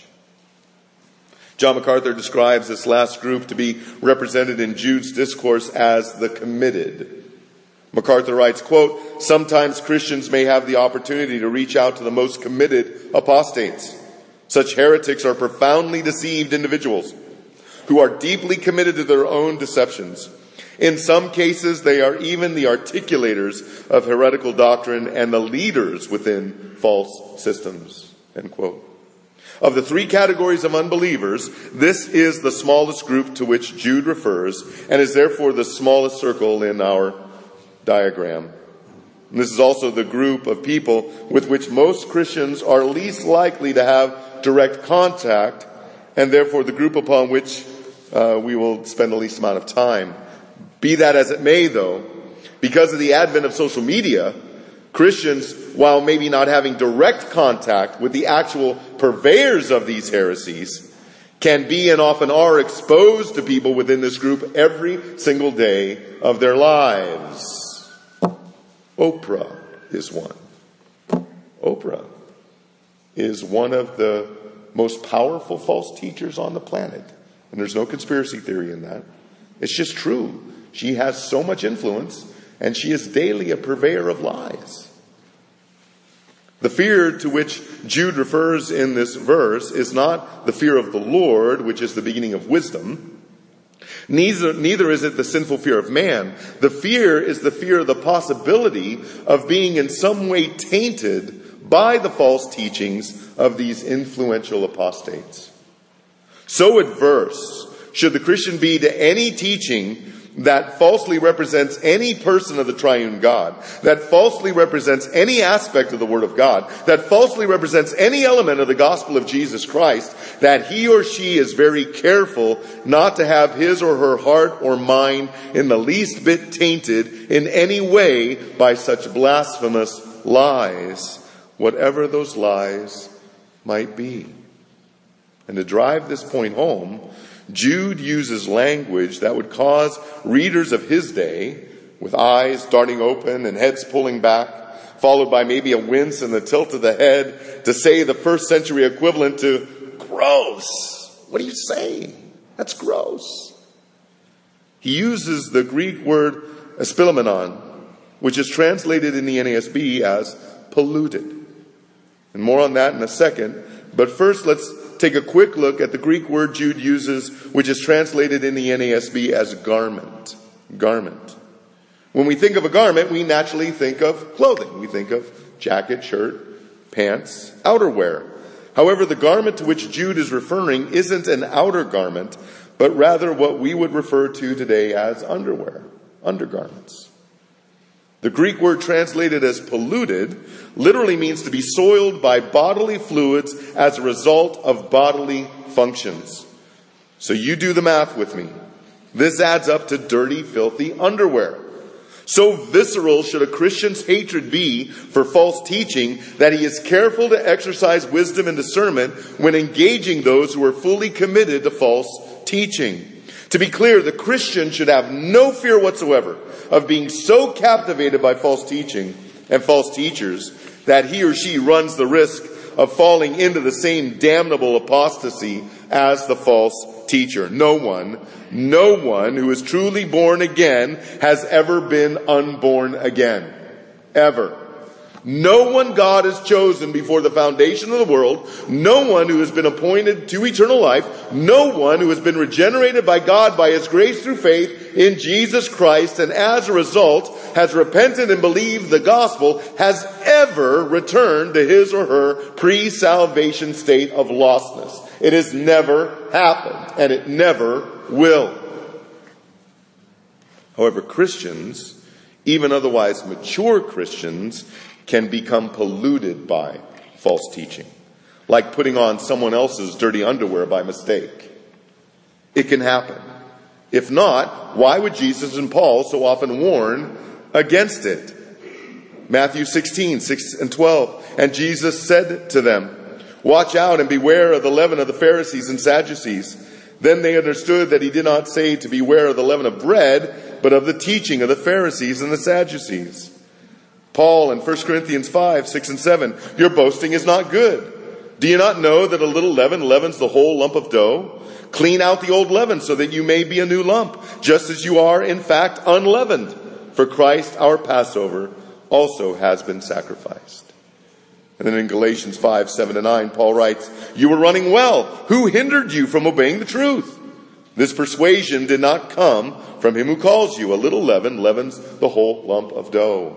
John MacArthur describes this last group to be represented in Jude's discourse as the committed. MacArthur writes, quote, "Sometimes Christians may have the opportunity to reach out to the most committed apostates. Such heretics are profoundly deceived individuals who are deeply committed to their own deceptions. In some cases, they are even the articulators of heretical doctrine and the leaders within false systems." End quote. Of the three categories of unbelievers, this is the smallest group to which Jude refers and is therefore the smallest circle in our diagram. And this is also the group of people with which most Christians are least likely to have direct contact, and therefore the group upon which we will spend the least amount of time. Be that as it may, though, because of the advent of social media, Christians, while maybe not having direct contact with the actual purveyors of these heresies, can be and often are exposed to people within this group every single day of their lives. Oprah is one. Oprah is one of the most powerful false teachers on the planet. And there's no conspiracy theory in that. It's just true. She has so much influence, and she is daily a purveyor of lies. The fear to which Jude refers in this verse is not the fear of the Lord, which is the beginning of wisdom. Neither is it the sinful fear of man. The fear is the fear of the possibility of being in some way tainted by the false teachings of these influential apostates. So adverse should the Christian be to any teaching that falsely represents any person of the triune God, that falsely represents any aspect of the Word of God, that falsely represents any element of the gospel of Jesus Christ, that he or she is very careful not to have his or her heart or mind in the least bit tainted in any way by such blasphemous lies, whatever those lies might be. And to drive this point home, Jude uses language that would cause readers of his day, with eyes darting open and heads pulling back, followed by maybe a wince and the tilt of the head, to say the first century equivalent to gross. What are you saying? That's gross. He uses the Greek word espilemenon, which is translated in the NASB as polluted. And more on that in a second. But first, let's take a quick look at the Greek word Jude uses, which is translated in the NASB as garment. Garment. When we think of a garment, we naturally think of clothing. We think of jacket, shirt, pants, outerwear. However, the garment to which Jude is referring isn't an outer garment, but rather what we would refer to today as underwear, undergarments. The Greek word translated as polluted literally means to be soiled by bodily fluids as a result of bodily functions. So you do the math with me. This adds up to dirty, filthy underwear. So visceral should a Christian's hatred be for false teaching that he is careful to exercise wisdom and discernment when engaging those who are fully committed to false teaching. To be clear, the Christian should have no fear whatsoever of being so captivated by false teaching and false teachers that he or she runs the risk of falling into the same damnable apostasy as the false teacher. No one who is truly born again has ever been unborn again. Ever. No one God has chosen before the foundation of the world, no one who has been appointed to eternal life, no one who has been regenerated by God by His grace through faith in Jesus Christ, and as a result has repented and believed the gospel, has ever returned to his or her pre-salvation state of lostness. It has never happened, and it never will. However, Christians Even otherwise mature Christians can become polluted by false teaching, like putting on someone else's dirty underwear by mistake. It can happen. If not, why would Jesus and Paul so often warn against it? Matthew 16, 6 and 12. And Jesus said to them, "Watch out and beware of the leaven of the Pharisees and Sadducees." Then they understood that he did not say to beware of the leaven of bread, but of the teaching of the Pharisees and the Sadducees. Paul in 1 Corinthians 5, 6 and 7. "Your boasting is not good. Do you not know that a little leaven leavens the whole lump of dough? Clean out the old leaven so that you may be a new lump, just as you are in fact unleavened. For Christ our Passover also has been sacrificed." And then in Galatians 5, 7 and 9, Paul writes, "You were running well. Who hindered you from obeying the truth? This persuasion did not come from him who calls you. A little leaven leavens the whole lump of dough."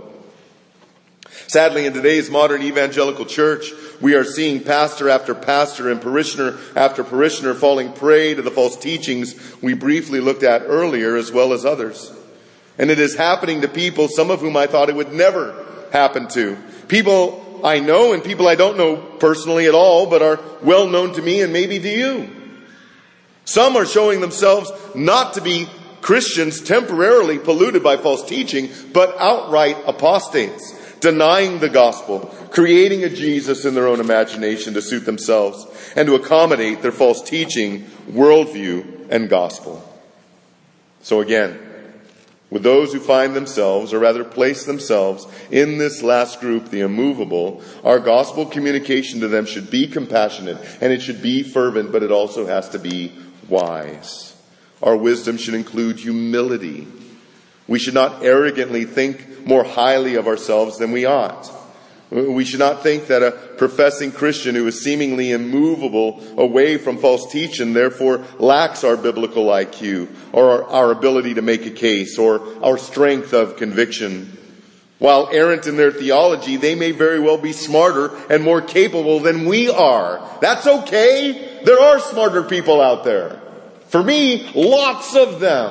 Sadly, in today's modern evangelical church, we are seeing pastor after pastor and parishioner after parishioner falling prey to the false teachings we briefly looked at earlier, as well as others. And it is happening to people, some of whom I thought it would never happen to. People I know and people I don't know personally at all, but are well known to me and maybe to you. Some are showing themselves not to be Christians temporarily polluted by false teaching, but outright apostates, denying the gospel, creating a Jesus in their own imagination to suit themselves and to accommodate their false teaching, worldview, and gospel. So again, with those who find themselves, or rather place themselves, in this last group, the immovable, our gospel communication to them should be compassionate, and it should be fervent, but it also has to be wise. Our wisdom should include humility. We should not arrogantly think more highly of ourselves than we ought. We should not think that a professing Christian who is seemingly immovable away from false teaching therefore lacks our biblical IQ or our ability to make a case or our strength of conviction. While errant in their theology, they may very well be smarter and more capable than we are. That's okay. There are smarter people out there. For me, lots of them.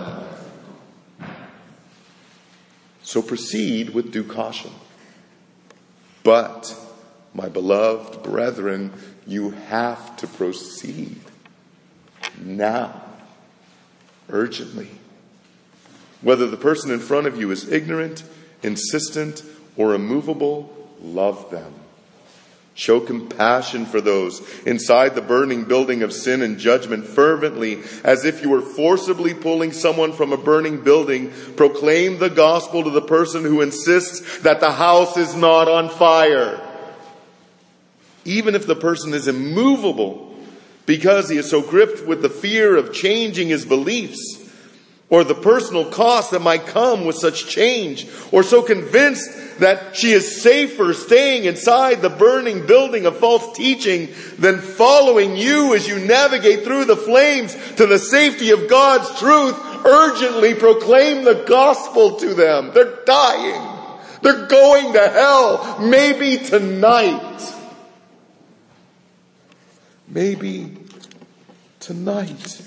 So proceed with due caution. But, my beloved brethren, you have to proceed now, urgently. Whether the person in front of you is ignorant, insistent, or immovable, love them. Show compassion for those inside the burning building of sin and judgment fervently, as if you were forcibly pulling someone from a burning building. Proclaim the gospel to the person who insists that the house is not on fire. Even if the person is immovable because he is so gripped with the fear of changing his beliefs, or the personal cost that might come with such change, or so convinced that she is safer staying inside the burning building of false teaching than following you as you navigate through the flames to the safety of God's truth. Urgently proclaim the gospel to them. They're dying. They're going to hell. Maybe tonight. Maybe tonight.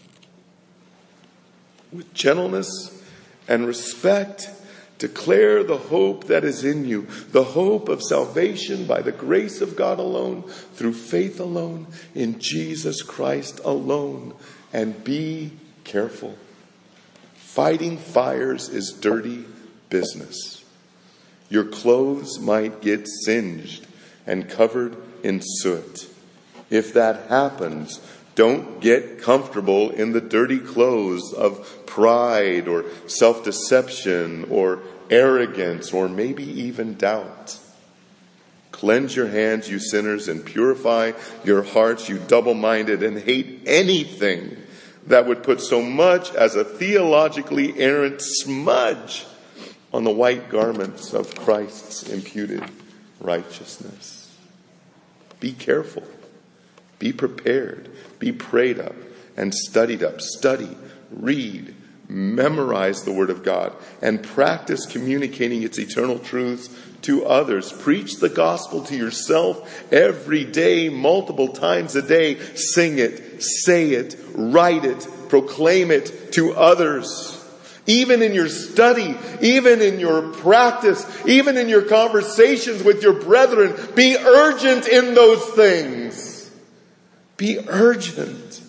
With gentleness and respect, declare the hope that is in you, the hope of salvation by the grace of God alone, through faith alone, in Jesus Christ alone. And be careful. Fighting fires is dirty business. Your clothes might get singed and covered in soot. If that happens, don't get comfortable in the dirty clothes of pride or self-deception or arrogance or maybe even doubt. Cleanse your hands, you sinners, and purify your hearts, you double-minded, and hate anything that would put so much as a theologically errant smudge on the white garments of Christ's imputed righteousness. Be careful. Be prepared. Be prayed up and studied up. Study, read, memorize the Word of God, and practice communicating its eternal truths to others. Preach the gospel to yourself every day, multiple times a day. Sing it, say it, write it, proclaim it to others. Even in your study, even in your practice, even in your conversations with your brethren, be urgent in those things. Be urgent.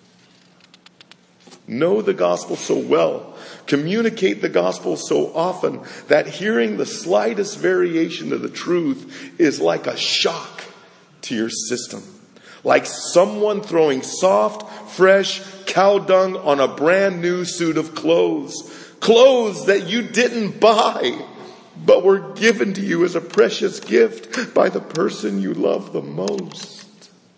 Know the gospel so well. Communicate the gospel so often that hearing the slightest variation of the truth is like a shock to your system. Like someone throwing soft, fresh cow dung on a brand new suit of clothes. Clothes that you didn't buy, but were given to you as a precious gift by the person you love the most.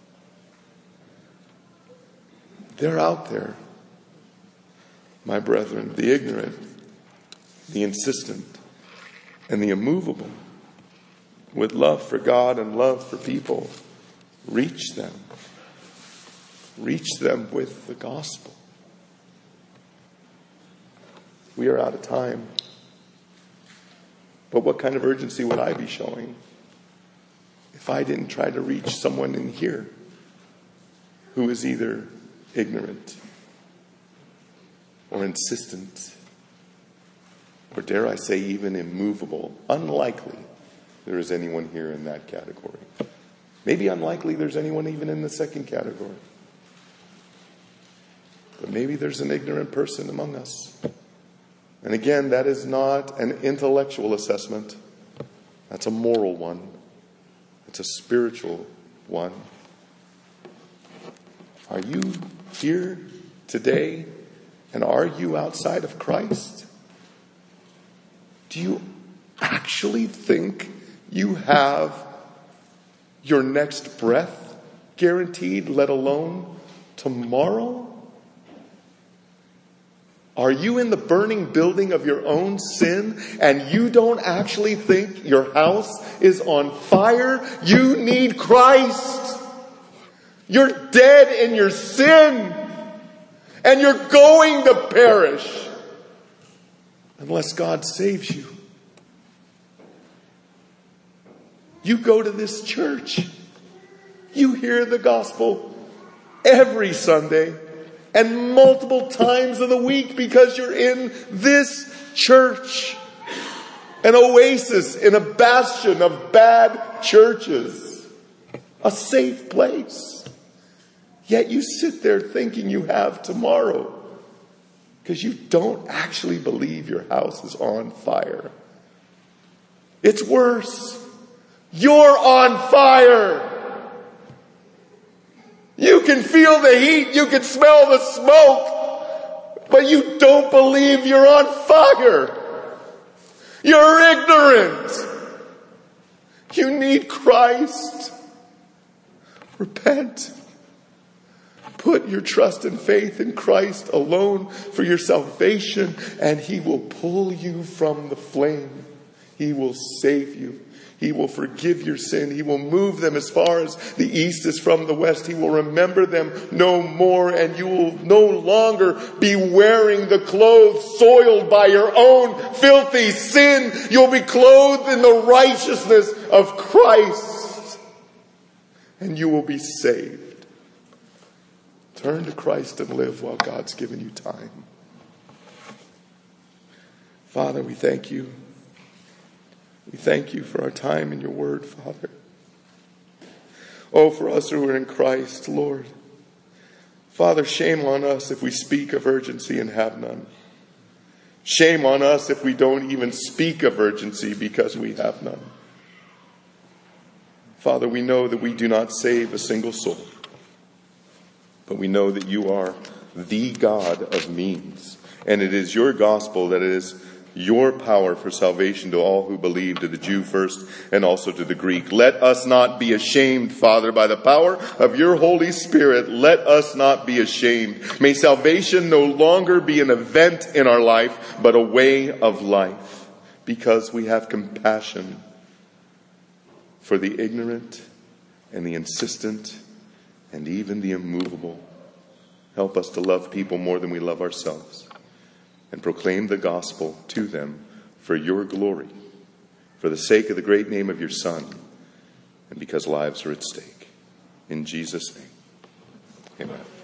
They're out there, my brethren, the ignorant, the insistent, and the immovable, with love for God and love for people. Reach them. Reach them with the gospel. We are out of time. But what kind of urgency would I be showing if I didn't try to reach someone in here who is either ignorant or insistent, or dare I say even immovable? Unlikely there is anyone here in that category. Maybe unlikely there's anyone even in the second category. But maybe there's an ignorant person among us. And again, that is not an intellectual assessment. That's a moral one. It's a spiritual one. Are you here today, and are you outside of Christ? Do you actually think you have your next breath guaranteed, let alone tomorrow? Are you in the burning building of your own sin and you don't actually think your house is on fire? You need Christ. You're dead in your sin and you're going to perish unless God saves you. You go to this church. You hear the gospel every Sunday and multiple times of the week because you're in this church. An oasis in a bastion of bad churches. A safe place. Yet you sit there thinking you have tomorrow because you don't actually believe your house is on fire. It's worse. You're on fire. You can feel the heat. You can smell the smoke. But you don't believe you're on fire. You're ignorant. You need Christ. Repent. Put your trust and faith in Christ alone for your salvation, and He will pull you from the flame. He will save you. He will forgive your sin. He will move them as far as the east is from the west. He will remember them no more, and you will no longer be wearing the clothes soiled by your own filthy sin. You'll be clothed in the righteousness of Christ, and you will be saved. Turn to Christ and live while God's given you time. Father, we thank you. We thank you for our time in your word, Father. Oh, for us who are in Christ, Lord. Father, shame on us if we speak of urgency and have none. Shame on us if we don't even speak of urgency because we have none. Father, we know that we do not save a single soul. But we know that you are the God of means. And it is your gospel that is your power for salvation to all who believe, to the Jew first and also to the Greek. Let us not be ashamed, Father, by the power of your Holy Spirit. Let us not be ashamed. May salvation no longer be an event in our life, but a way of life, because we have compassion for the ignorant and the insistent and even the immovable. Help us to love people more than we love ourselves and proclaim the gospel to them for your glory, for the sake of the great name of your Son, and because lives are at stake. In Jesus' name, amen.